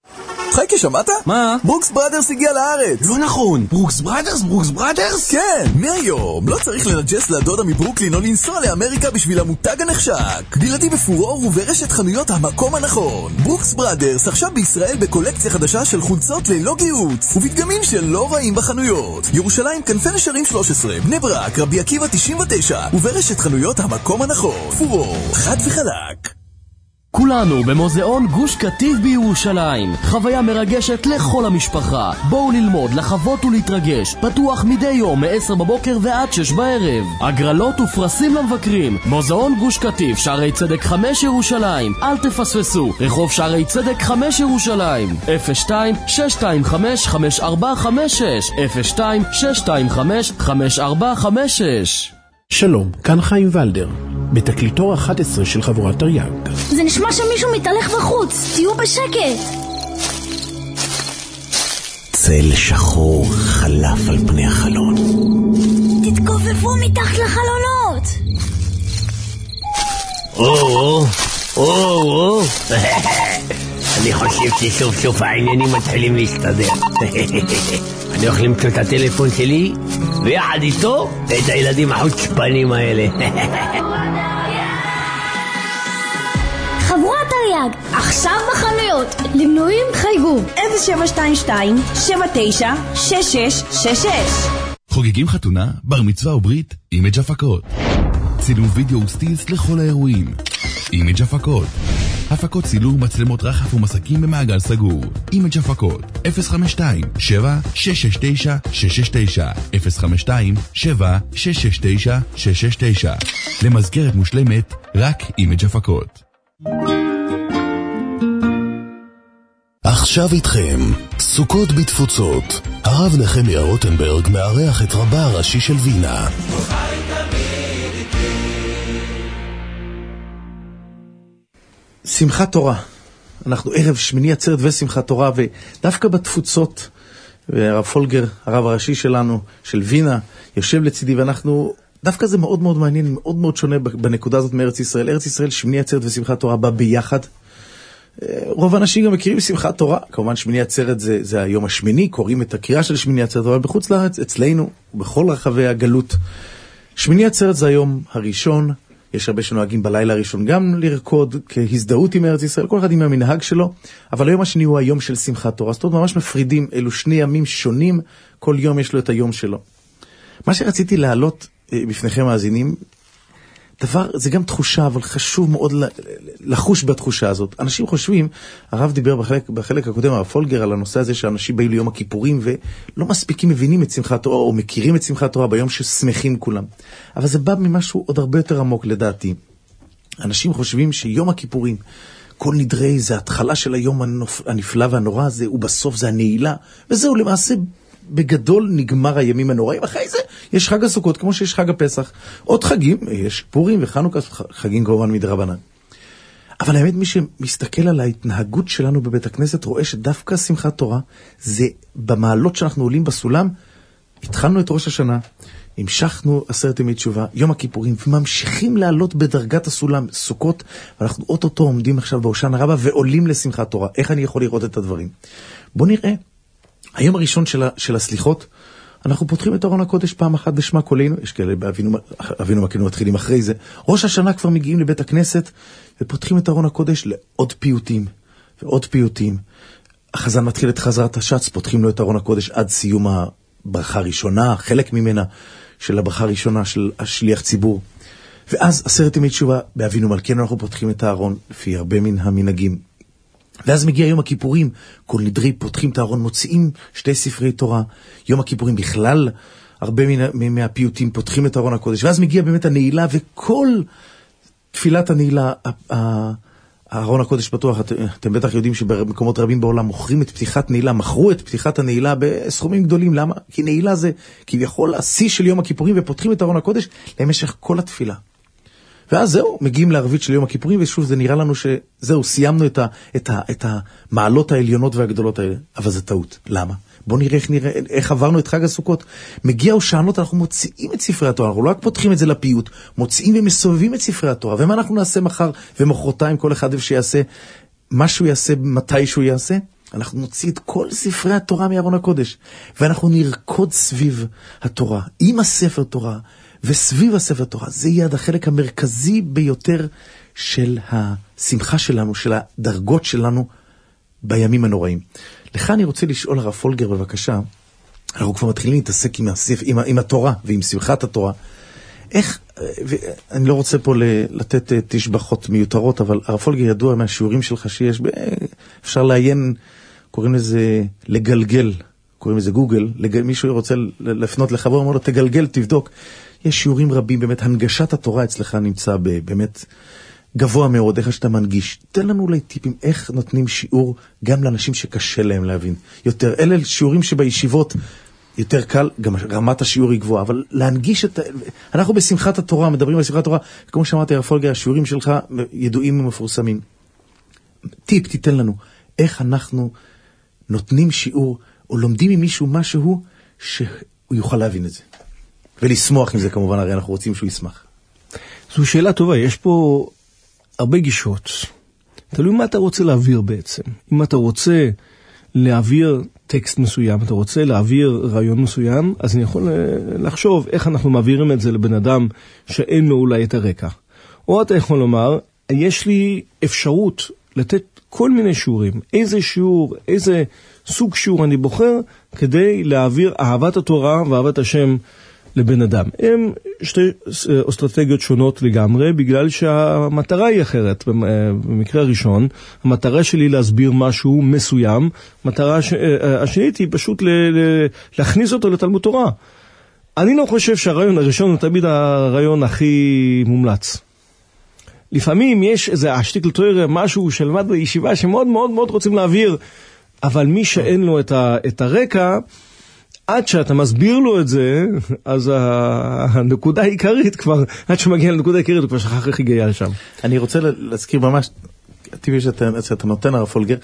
Speaker 20: חייקי, שמעת?
Speaker 2: מה?
Speaker 20: ברוקס בראדרס הגיע לארץ.
Speaker 2: לא נכון, ברוקס בראדרס? ברוקס בראדרס?
Speaker 20: כן, מהיום לא צריך לנג'ס לדודה מברוקלין או לנסוע לאמריקה בשביל המותג הנחשק. בלעדי בפורור וברשת חנויות המקום הנכון. ברוקס בראדרס עכשיו בישראל בקולקציה חדשה של חולצות ללא גיוץ ובדגמים שלא רעים בחנויות. ירושלים כנפי נשרים שלוש עשרה, בני ברק, רבי עקיבא תשעים ותשע וברשת חנויות המקום הנכון. פורור, חד וחלק.
Speaker 21: כולנו במוזיאון גוש קטיף בירושלים. חוויה מרגשת לכל המשפחה. בואו ללמוד, לחוות ולהתרגש. פתוח מדי יום מ-עשר בבוקר ועד שש בערב. הגרלות ופרסים למבקרים. מוזיאון גוש קטיף, שערי צדק חמש ירושלים. אל תפספסו. רחוב שערי צדק חמש ירושלים. אפס שתיים שש שתיים חמש חמש ארבע חמש שש אפס שתיים שש שתיים חמש חמש ארבע חמש שש.
Speaker 15: שלום, כאן חיים ולדר, בתקליטור אחת עשרה של חבורת תרי"ג.
Speaker 16: זה נשמע שמישהו מתהלך בחוץ, תהיו בשקט.
Speaker 7: צל שחור חלף על פני החלון.
Speaker 16: תתכופפו מתחת לחלונות.
Speaker 17: או, או, או, אני חושב שסוף סוף העניינים מתחילים להסתדר. אני הולך למצוא את הטלפון שלי ויחד איתו את הילדים החוצפנים האלה.
Speaker 16: חבורת תרי"ג, עכשיו בחנויות. למנויים חייגו אפס שבע שתיים שתיים שבע תשע שש שש שש שש.
Speaker 22: חוגגים חתונה, בר מצווה וברית, אימג' הפקות. צילום וידאו וסטילס לכל האירועים. אימג' הפקות. הפקות צילום, מצלמות רחף ומסקים במעגל סגור. אימג' הפקות אפס חמש שתיים שבע שש שש תשע שש שש תשע אפס חמש שתיים שבע שש שש תשע שש שש תשע. למזכרת מושלמת, רק אימג' הפקות.
Speaker 1: עכשיו איתכם, סוכות בתפוצות. הרב נחמיה רוטנברג מארח את רבה הראשי של וינה.
Speaker 5: שמחת תורה. אנחנו ערב שמיני עצרת ושמחת תורה, ודווקא בתפוצות, והרב פולגר, הרב הראשי שלנו, של וינה, יושב לצידי, ואנחנו, דווקא זה מאוד מאוד מעניין, מאוד מאוד שונה בנקודה הזאת מארץ ישראל. ארץ ישראל, שמיני עצרת ושמחת תורה בא ביחד. רוב האנשים גם מכירים שמחת תורה. כמובן שמיני עצרת זה, זה היום השמיני, קוראים את הקריאה של שמיני עצרת, אבל בחוץ לארץ, אצלנו, ובכל רחבי הגלות, שמיני עצרת זה היום הראשון. יש הרבה שנוהגים בלילה הראשון גם לרקוד כהזדהות עם ארץ ישראל, כל אחד עם המנהג שלו, אבל היום השני הוא היום של שמחת תורה. זאת אומרת, ממש מפרידים, אלו שני ימים שונים, כל יום יש לו את היום שלו. מה שרציתי להעלות בפניכם מאזינים, דבר, זה גם תחושה, אבל חשוב מאוד לחוש בתחושה הזאת. אנשים חושבים, הרב דיבר בחלק, בחלק הקודם, הרב פולגר, על הנושא הזה שאנשים באים ליום הכיפורים ולא מספיקים מבינים את שמחת תורה, או מכירים את שמחת תורה ביום ששמחים כולם. אבל זה בא ממשהו עוד הרבה יותר עמוק לדעתי. אנשים חושבים שיום הכיפורים, כל נדרי זה התחלה של היום הנפלא והנורא הזה, ובסוף זה הנעילה, וזהו למעשה בגדול נגמר הימים הנוראים. אחרי זה יש חג הסוכות כמו שיש חג הפסח. עוד חגים, יש פורים וחנוכה, חגים כמובן מדרבנן. אבל האמת, מי שמסתכל על ההתנהגות שלנו בבית הכנסת רואה שדווקא שמחת תורה זה במעלות שאנחנו עולים בסולם. התחלנו את ראש השנה, המשכנו עשרת ימי תשובה, יום הכיפורים, וממשיכים לעלות בדרגת הסולם סוכות, ואנחנו אוטוטו עומדים עכשיו בהושענא רבה ועולים לשמחת תורה. איך אני יכול לראות את הדברים? בוא נראה. היום הראשון של, של הסליחות, אנחנו פותחים את ארון הקודש פעם אחת בשמה קולנו, יש כאלה באבינו, אבינו מלכנו מתחילים אחרי זה. ראש השנה כבר מגיעים לבית הכנסת, ופותחים את ארון הקודש לעוד פיוטים, ועוד פיוטים. החזן מתחיל את חזרת השץ, פותחים לו את ארון הקודש עד סיום הברכה הראשונה, חלק ממנה של הברכה הראשונה של השליח ציבור. ואז עשרת ימי תשובה, באבינו מלכנו אנחנו פותחים את הארון, לפי הרבה מן המנהגים. ואז מגיע יום הכיפורים, כל נדרי פותחים את הארון, מוציאים שתי ספרי תורה. יום הכיפורים בכלל, הרבה מהפיוטים פותחים את הארון הקודש. ואז מגיע באמת הנעילה, וכל תפילת הנעילה, הארון הקודש פתוח. אתם בטח יודעים שבמקומות רבים בעולם מוכרים את פתיחת נעילה, מכרו את פתיחת הנעילה בסכומים גדולים. למה? כי נעילה זה כביכול השיא של יום הכיפורים, ופותחים את הארון הקודש למשך כל התפילה. ואז זהו, מגיעים לערבית של יום הכיפורים, ושוב זה נראה לנו שזהו, סיימנו את, ה, את, ה, את המעלות העליונות והגדולות האלה. אבל זה טעות. למה? בואו נראה איך, נראה איך עברנו את חג הסוכות. מגיע הושענות, אנחנו מוציאים את ספרי התורה, אנחנו לא רק פותחים את זה לפיוט, מוציאים ומסובבים את ספרי התורה. ומה אנחנו נעשה מחר ומחרתיים, כל אחד שיעשה מה שהוא יעשה, מתי שהוא יעשה? אנחנו נוציא את כל ספרי התורה מארון הקודש, ואנחנו נרקוד סביב התורה, עם הספר תורה, וסביב הספר תורה. זה יהיה החלק המרכזי ביותר של השמחה שלנו, של הדרגות שלנו בימים הנוראים. לך אני רוצה לשאול הרב פולגר בבקשה, אנחנו כבר מתחילים להתעסק עם, הספר, עם, עם התורה ועם שמחת התורה. איך, אני לא רוצה פה לתת תשבחות מיותרות, אבל הרב פולגר ידוע מהשיעורים שלך שיש, אפשר לעיין, קוראים לזה לגלגל, קוראים לזה גוגל, לגל, מישהו רוצה לפנות לחבר, אומר לו תגלגל, תבדוק. יש שיעורים רבים, באמת, הנגשת התורה אצלך נמצא באמת גבוה מאוד, איך שאתה מנגיש. תן לנו אולי טיפים, איך נותנים שיעור גם לאנשים שקשה להם להבין. יותר, אלה שיעורים שבישיבות יותר קל, גם רמת השיעור היא גבוהה, אבל להנגיש את... אנחנו בשמחת התורה, מדברים על שמחת התורה, כמו שאמרתי, הרב פולגר, השיעורים שלך ידועים ומפורסמים. טיפ, תיתן לנו, איך אנחנו נותנים שיעור, או לומדים ממישהו משהו, שהוא יוכל להבין את זה. ולשמוח עם זה כמובן, הרי אנחנו רוצים שהוא ישמח.
Speaker 6: זו שאלה טובה, יש פה הרבה גישות. תלוי מה אתה רוצה להעביר בעצם. אם אתה רוצה להעביר טקסט מסוים, אתה רוצה להעביר רעיון מסוים, אז אני יכול לחשוב איך אנחנו מעבירים את זה לבן אדם שאין לו אולי את הרקע. או אתה יכול לומר, יש לי אפשרות לתת כל מיני שיעורים, איזה שיעור, איזה סוג שיעור אני בוחר, כדי להעביר אהבת התורה ואהבת השם לבן אדם. הם שתי אסטרטגיות שונות לגמרי, בגלל שהמטרה היא אחרת. במקרה הראשון, המטרה שלי להסביר משהו מסוים, המטרה השנית היא פשוט להכניס אותו לתלמוד תורה. אני לא חושב שהרעיון הראשון הוא תמיד הרעיון הכי מומלץ. לפעמים יש איזה השתיק לתואר, משהו שלמד בישיבה שמאוד מאוד מאוד רוצים להעביר, אבל מי שאין לו את הרקע, עד שאתה מסביר לו את זה, אז הנקודה העיקרית כבר, עד שמגיע לנקודה העיקרית, הוא כבר שכח איך הגיע לשם.
Speaker 5: אני רוצה להזכיר ממש, טבעי שאתה, שאתה נותן הרב פולגר,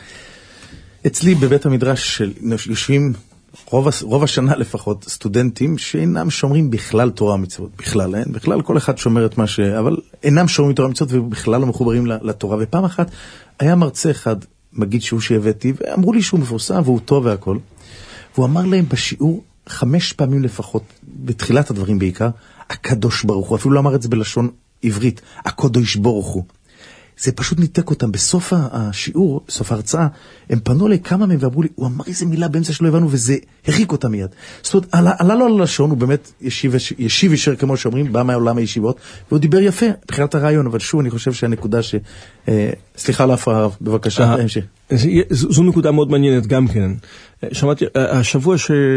Speaker 5: אצלי בבית המדרש יושבים רוב, רוב השנה לפחות סטודנטים שאינם שומרים בכלל תורה ומצוות, בכלל, אין, בכלל כל אחד שומר את מה ש... אבל אינם שומרים תורה ומצוות ובכלל לא מחוברים לתורה. ופעם אחת היה מרצה אחד, מגיד שהוא שהבאתי, ואמרו לי שהוא מפורסם והוא טוב והכל. והוא אמר להם בשיעור חמש פעמים לפחות, בתחילת הדברים בעיקר, הקדוש ברוך הוא, אפילו לא אמר את זה בלשון עברית, הקדוש ברוך הוא. זה פשוט ניתק אותם. בסוף השיעור, בסוף ההרצאה, הם פנו אליי כמה מהם ואמרו לי, הוא אמר איזה מילה באמצע שלא הבנו, וזה הרחיק אותם מיד. זאת אומרת, עלה, עלה לו על הלשון, הוא באמת ישיב, ישיב ישר כמו שאומרים, בא מהעולם הישיבות, והוא דיבר יפה, בחירת הרעיון, אבל שוב, אני חושב שהנקודה ש... אה, סליחה להפרעה, בבקשה.
Speaker 6: אה, זו נקודה מאוד מעניינת גם כן. שמעתי, השבוע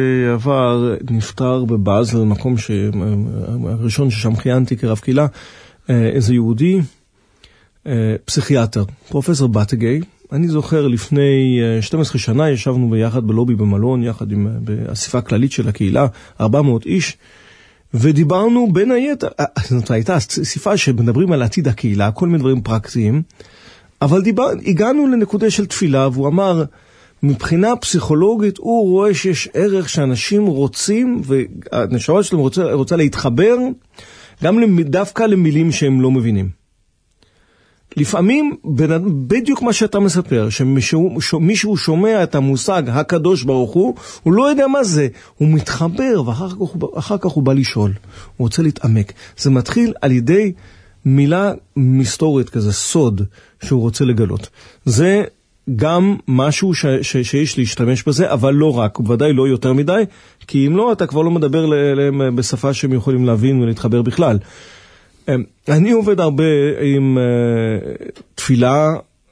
Speaker 6: שעבר נפטר בבאזל, מקום הראשון ששם חיינתי כרב קהילה, איזה יהודי, פסיכיאטר, פרופסור בטגי. אני זוכר לפני שתים עשרה שנה ישבנו ביחד בלובי במלון, יחד עם האסיפה הכללית של הקהילה, ארבע מאות איש, ודיברנו בין היתר, זאת הייתה אסיפה שמדברים על עתיד הקהילה, כל מיני דברים פרקטיים, אבל דיבר, הגענו לנקודה של תפילה, והוא אמר, מבחינה פסיכולוגית הוא רואה שיש ערך שאנשים רוצים, והנשמה שלהם רוצה, רוצה להתחבר, גם דווקא למילים שהם לא מבינים. לפעמים, בדיוק מה שאתה מספר, שמישהו שומע את המושג הקדוש ברוך הוא, הוא לא יודע מה זה, הוא מתחבר, ואחר כך הוא בא לשאול, הוא רוצה להתעמק. זה מתחיל על ידי מילה מסתורית כזה, סוד, שהוא רוצה לגלות. זה גם משהו ש- ש- שיש להשתמש בזה, אבל לא רק, ודאי לא יותר מדי, כי אם לא, אתה כבר לא מדבר להם בשפה שהם יכולים להבין ולהתחבר בכלל. אני עובד הרבה עם uh, תפילה,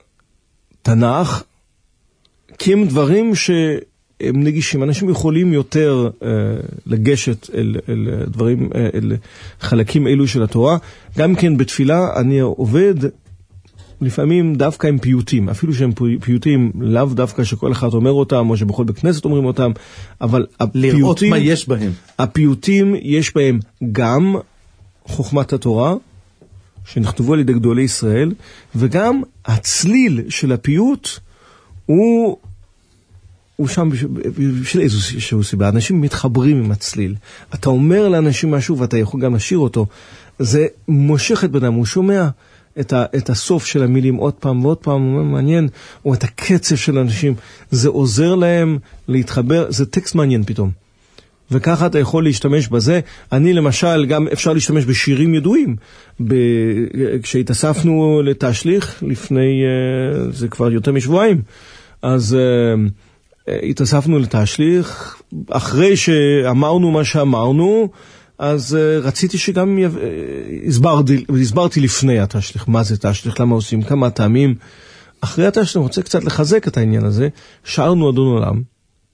Speaker 6: תנ"ך, כי הם דברים שהם נגישים. אנשים יכולים יותר uh, לגשת אל, אל דברים, אל חלקים אלו של התורה. גם כן בתפילה אני עובד לפעמים דווקא עם פיוטים, אפילו שהם פיוטים לאו דווקא שכל אחד אומר אותם, או שבכל בכנסת אומרים אותם, אבל הפיוטים,
Speaker 5: לראות מה יש בהם.
Speaker 6: הפיוטים יש בהם גם חוכמת התורה, שנכתבו על ידי גדולי ישראל, וגם הצליל של הפיוט הוא, הוא שם בשביל איזושהי סיבה. אנשים מתחברים עם הצליל. אתה אומר לאנשים משהו ואתה יכול גם לשיר אותו. זה מושך את בנם, הוא שומע את, ה, את הסוף של המילים עוד פעם ועוד פעם, מעניין, או את הקצב של אנשים, זה עוזר להם להתחבר, זה טקסט מעניין פתאום. וככה אתה יכול להשתמש בזה. אני למשל, גם אפשר להשתמש בשירים ידועים. ב... כשהתאספנו לתשליך, לפני, זה כבר יותר משבועיים, אז התאספנו לתשליך, אחרי שאמרנו מה שאמרנו, אז uh, רציתי שגם יב... הסברתי, הסברתי לפני התשליך, מה זה תשליך, למה עושים, כמה טעמים. אחרי התשליך אני רוצה קצת לחזק את העניין הזה, שרנו אדון עולם.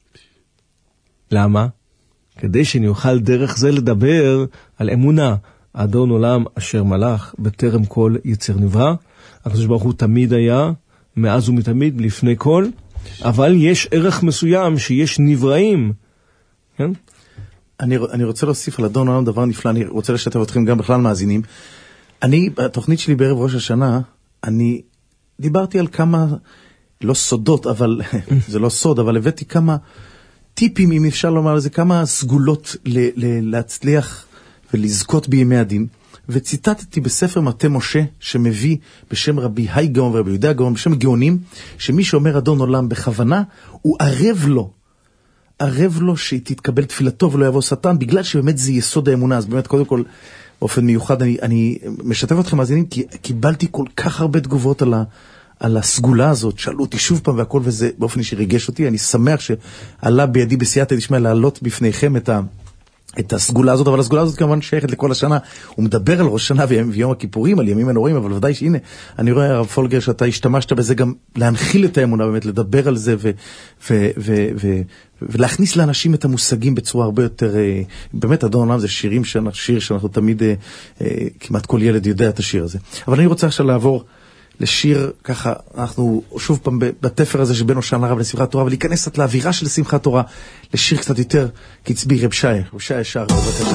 Speaker 6: למה? כדי שנוכל דרך זה לדבר על אמונה. אדון עולם אשר מלך בטרם כל יצר נברא. הקדוש ברוך הוא תמיד היה, מאז ומתמיד, לפני כל, אבל יש ערך מסוים שיש נבראים. כן?
Speaker 5: אני, אני רוצה להוסיף על אדון עולם דבר נפלא, אני רוצה לשתף אתכם גם בכלל מאזינים. אני, בתוכנית שלי בערב ראש השנה, אני דיברתי על כמה, לא סודות, אבל, זה לא סוד, אבל הבאתי כמה טיפים, אם אפשר לומר לזה, כמה סגולות ל, ל, להצליח ולזכות בימי הדין. וציטטתי בספר מטה משה, שמביא בשם רבי היי גאון ורבי יהודה גאון, בשם גאונים, שמי שאומר אדון עולם בכוונה, הוא ערב לו, ערב לו שתתקבל תפילתו ולא יבוא שטן, בגלל שבאמת זה יסוד האמונה. אז באמת קודם כל, באופן מיוחד, אני, אני משתף אתכם מאזינים, כי קיבלתי כל כך הרבה תגובות על, ה, על הסגולה הזאת, שאלו אותי שוב פעם והכל, וזה באופן שריגש אותי. אני שמח שעלה בידי בסייעתא דשמיא להעלות בפניכם את ה... את הסגולה הזאת, אבל הסגולה הזאת כמובן שייכת לכל השנה. הוא מדבר על ראש שנה ויום הכיפורים, על ימים הנוראים, אבל ודאי שהנה, אני רואה הרב פולגר שאתה השתמשת בזה גם להנחיל את האמונה, באמת לדבר על זה ו- ו- ו- ו- ולהכניס לאנשים את המושגים בצורה הרבה יותר, באמת אדון עולם זה שירים, שיר שאנחנו תמיד, כמעט כל ילד יודע את השיר הזה. אבל אני רוצה עכשיו לעבור לשיר, ככה, אנחנו שוב פעם בתפר הזה שבין הושענא רבה לשמחת תורה, ולהיכנס קצת לאווירה של שמחת תורה, לשיר קצת יותר קצבי, רב שי, רב שי שר, בבקשה.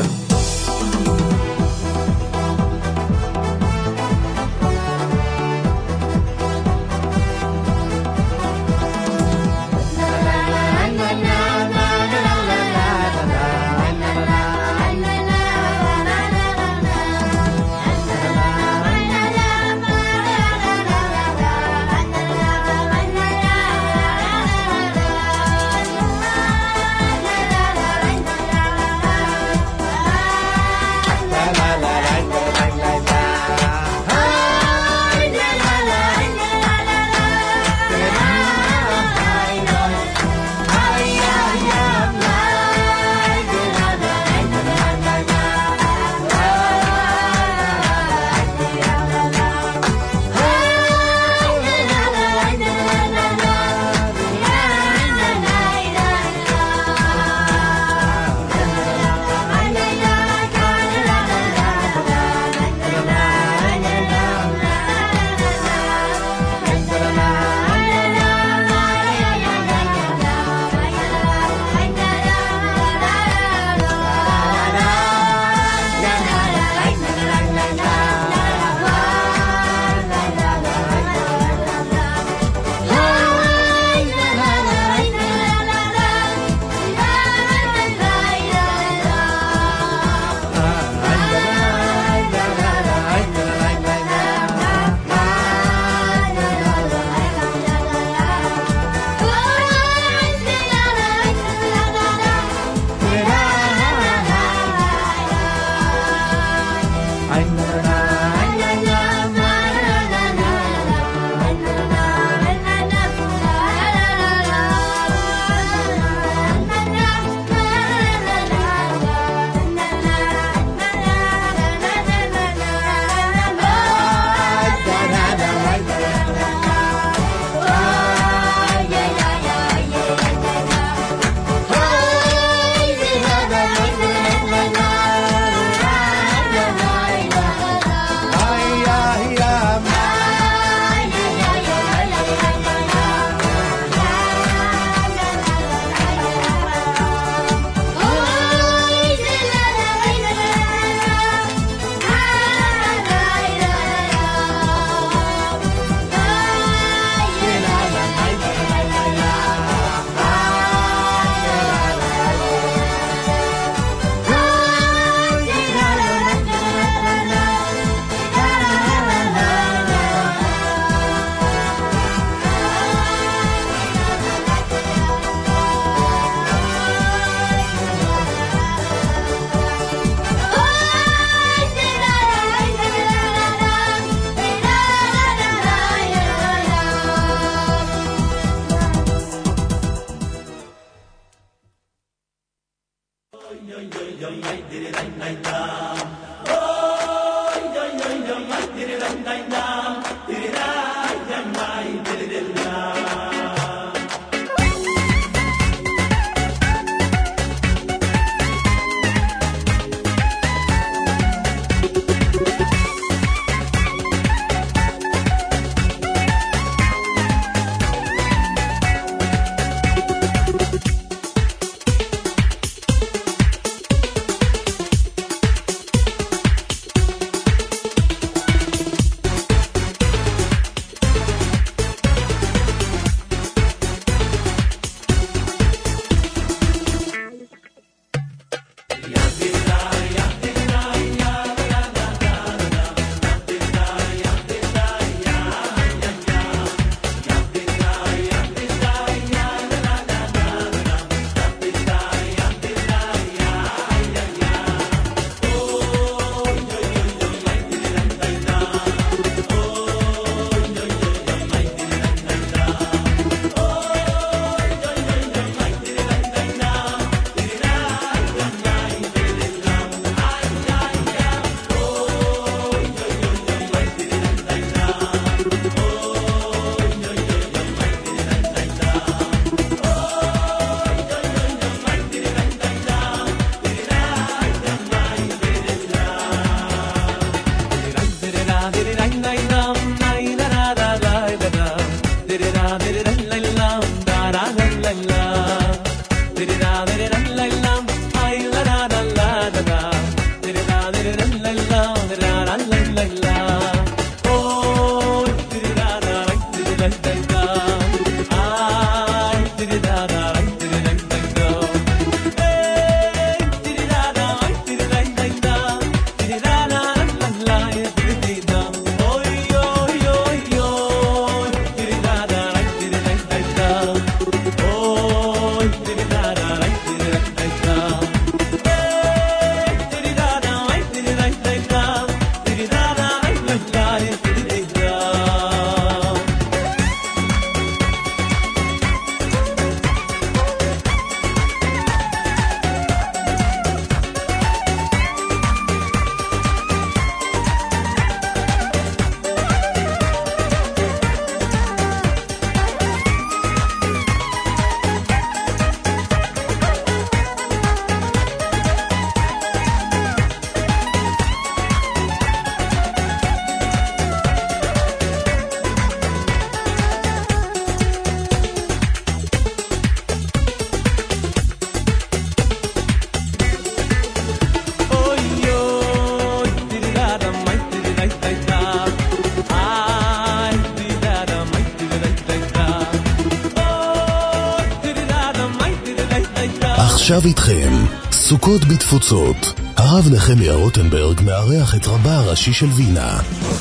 Speaker 1: עכשיו איתכם, סוכות בתפוצות. הרב נחמיה רוטנברג מארח את רבה הראשי של וינה.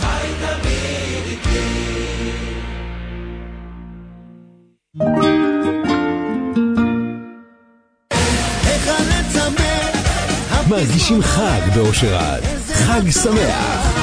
Speaker 1: מרגישים חג באושרת. חג שמח.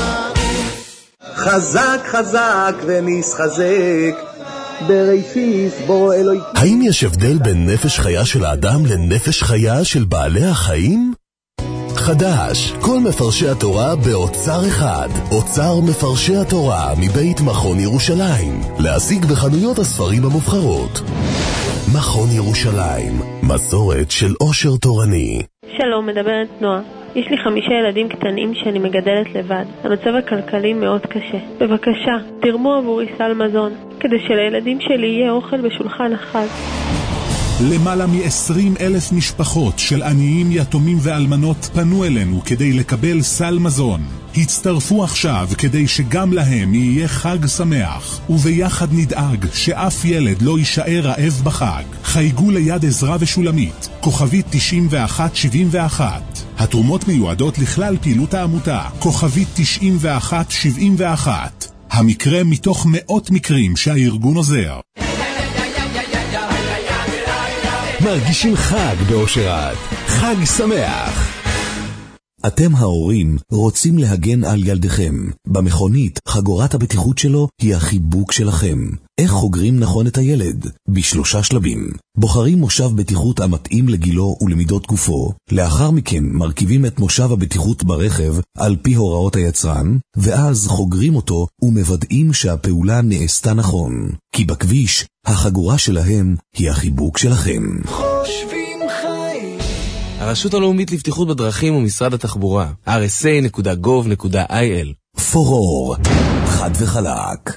Speaker 18: חזק חזק ונסחזק ברייסיס בו אלוהי.
Speaker 1: האם יש הבדל בין נפש חיה של האדם לנפש חיה של בעלי החיים? חדש, כל מפרשי התורה באוצר אחד. אוצר מפרשי התורה מבית מכון ירושלים. להשיג בחנויות הספרים המובחרות. מכון ירושלים, מסורת של עושר תורני.
Speaker 9: שלום, מדברת נועה. יש לי חמישה ילדים קטנים שאני מגדלת לבד. המצב הכלכלי מאוד קשה. בבקשה, תרמו עבורי סל מזון, כדי שלילדים שלי יהיה אוכל בשולחן החג.
Speaker 10: למעלה מ-עשרים אלף משפחות של עניים, יתומים ואלמנות פנו אלינו כדי לקבל סל מזון. הצטרפו עכשיו כדי שגם להם יהיה חג שמח, וביחד נדאג שאף ילד לא יישאר רעב בחג. חייגו ליד עזרה ושולמית, כוכבית תשעים ואחת שבעים ואחת. התרומות מיועדות לכלל פעילות העמותה, כוכבית תשעים ואחת שבעים ואחת. המקרה מתוך מאות מקרים שהארגון עוזר.
Speaker 1: מרגישים חג באושרת. חג שמח.
Speaker 19: אתם ההורים רוצים להגן על ילדיכם. במכונית, חגורת הבטיחות שלו היא החיבוק שלכם. איך חוגרים נכון את הילד? בשלושה שלבים. בוחרים מושב בטיחות המתאים לגילו ולמידות גופו. לאחר מכן מרכיבים את מושב הבטיחות ברכב על פי הוראות היצרן, ואז חוגרים אותו ומוודאים שהפעולה נעשתה נכון. כי בכביש, החגורה שלהם היא החיבוק שלכם.
Speaker 3: חושבים חיים. הרשות הלאומית לבטיחות בדרכים ומשרד התחבורה. אר אס איי נקודה גוב נקודה איי אל.
Speaker 19: פורור. חד וחלק.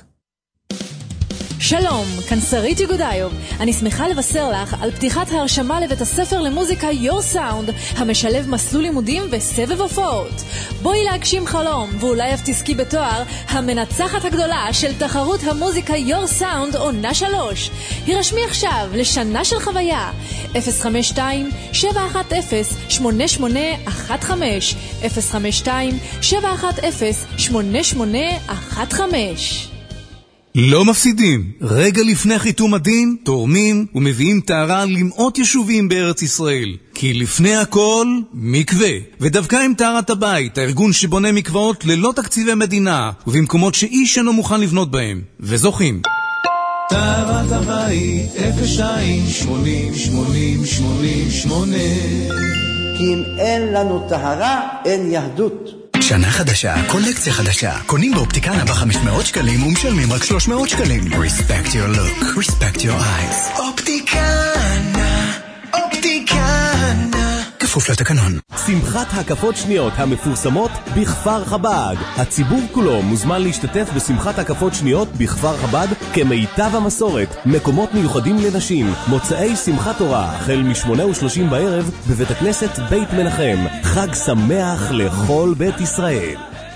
Speaker 4: שלום, כאן שרית יגודיוב. אני שמחה לבשר לך על פתיחת ההרשמה לבית הספר למוזיקה Your Sound, המשלב מסלול לימודים וסבב הופעות. בואי להגשים חלום, ואולי אף תזכי בתואר המנצחת הגדולה של תחרות המוזיקה Your Sound עונה שלוש. הירשמי עכשיו לשנה של חוויה. אפס חמש שתיים שבע אחת אפס שמונה שמונה אחת חמש אפס חמש שתיים שבע אחת אפס שמונה שמונה אחת חמש.
Speaker 11: לא מפסידים. רגע לפני חיתום הדין, תורמים ומביאים טהרה למאות יישובים בארץ ישראל. כי לפני הכל, מקווה. ודווקא עם טהרת הבית, הארגון שבונה מקוואות ללא תקציבי מדינה, ובמקומות שאיש אינו מוכן לבנות בהם. וזוכים.
Speaker 12: טהרת הבית, אפס שתיים שמונים שמונים שמונים שמונה.
Speaker 8: כי אם אין לנו טהרה, אין יהדות.
Speaker 23: שנה חדשה, קולקציה חדשה. קונים באופטיקנה ב-חמש מאות שקלים ומשלמים רק שלוש מאות שקלים. Respect your look, respect your eyes. אופטיקנה, אופטיקנה. כפוף לתקנון.
Speaker 19: שמחת הקפות שניות המפורסמות בכפר חב"ד. הציבור כולו מוזמן להשתתף בשמחת הקפות שניות בכפר חב"ד כמיטב המסורת. מקומות מיוחדים לנשים. מוצאי שמחת תורה, החל מ-שמונה ושלושים בערב בבית הכנסת בית מנחם. חג שמח לכל בית ישראל.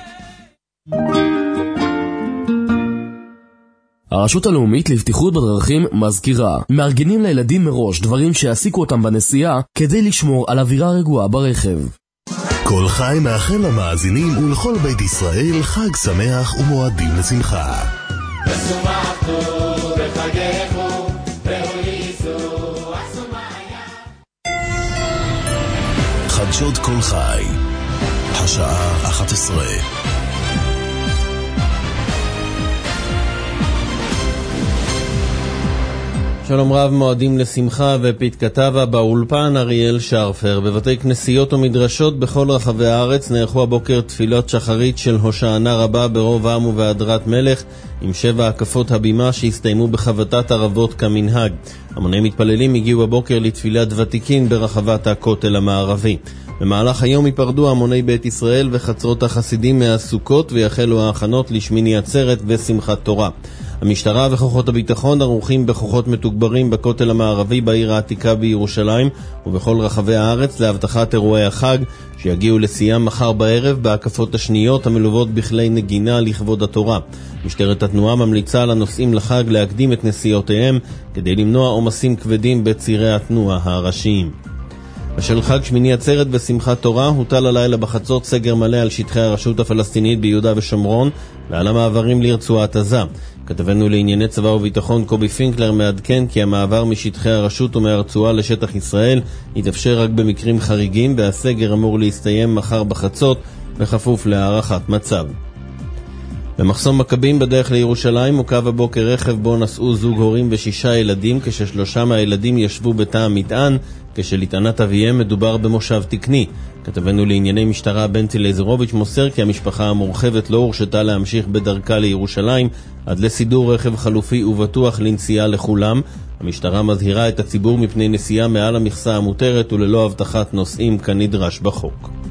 Speaker 21: הרשות הלאומית לבטיחות בדרכים מזכירה, מארגנים לילדים מראש דברים שיעסיקו אותם בנסיעה כדי לשמור על אווירה רגועה ברכב.
Speaker 1: כל חי מאחל למאזינים ולכל בית ישראל חג שמח ומועדים לשמחה. ושמחתו בחגךו והוליסו אסומיה. חדשות כל חי, השעה אחת עשרה.
Speaker 2: שלום רב, מועדים לשמחה ופתקתבה באולפן אריאל שרפר. בבתי כנסיות ומדרשות בכל רחבי הארץ נערכו הבוקר תפילות שחרית של הושענא רבה ברוב עם ובהדרת מלך, עם שבע הקפות הבימה שהסתיימו בחבטת ערבות כמנהג. המוני מתפללים הגיעו הבוקר לתפילת ותיקין ברחבת הכותל המערבי. במהלך היום ייפרדו המוני בית ישראל וחצרות החסידים מהסוכות ויחלו ההכנות לשמיני עצרת ושמחת תורה. המשטרה וכוחות הביטחון ערוכים בכוחות מתוגברים בכותל המערבי בעיר העתיקה בירושלים ובכל רחבי הארץ להבטחת אירועי החג שיגיעו לסיים מחר בערב בהקפות השניות המלוות בכלי נגינה לכבוד התורה. משטרת התנועה ממליצה לנוסעים לחג להקדים את נסיעותיהם כדי למנוע עומסים כבדים בצירי התנועה הראשיים. בשל חג שמיני עצרת ושמחת תורה הוטל הלילה בחצות סגר מלא על שטחי הרשות הפלסטינית ביהודה ושומרון ועל המעברים לרצועת עזה. כתבנו לענייני צבא וביטחון קובי פינקלר מעדכן כי המעבר משטחי הרשות ומהרצועה לשטח ישראל יתאפשר רק במקרים חריגים והסגר אמור להסתיים מחר בחצות בכפוף להערכת מצב. במחסום מכבים בדרך לירושלים עוכב הבוקר רכב בו נסעו זוג הורים ושישה ילדים כששלושה מהילדים ישבו בתא המטען כשלטענת אביהם מדובר במושב תקני. כתבנו לענייני משטרה בנצי לייזרוביץ' מוסר כי המשפחה המורחבת לא הורשתה להמשיך בדרכה לירושלים עד לסידור רכב חלופי ובטוח לנסיעה לכולם. המשטרה מזהירה את הציבור מפני נסיעה מעל המכסה המותרת וללא הבטחת נוסעים כנדרש בחוק.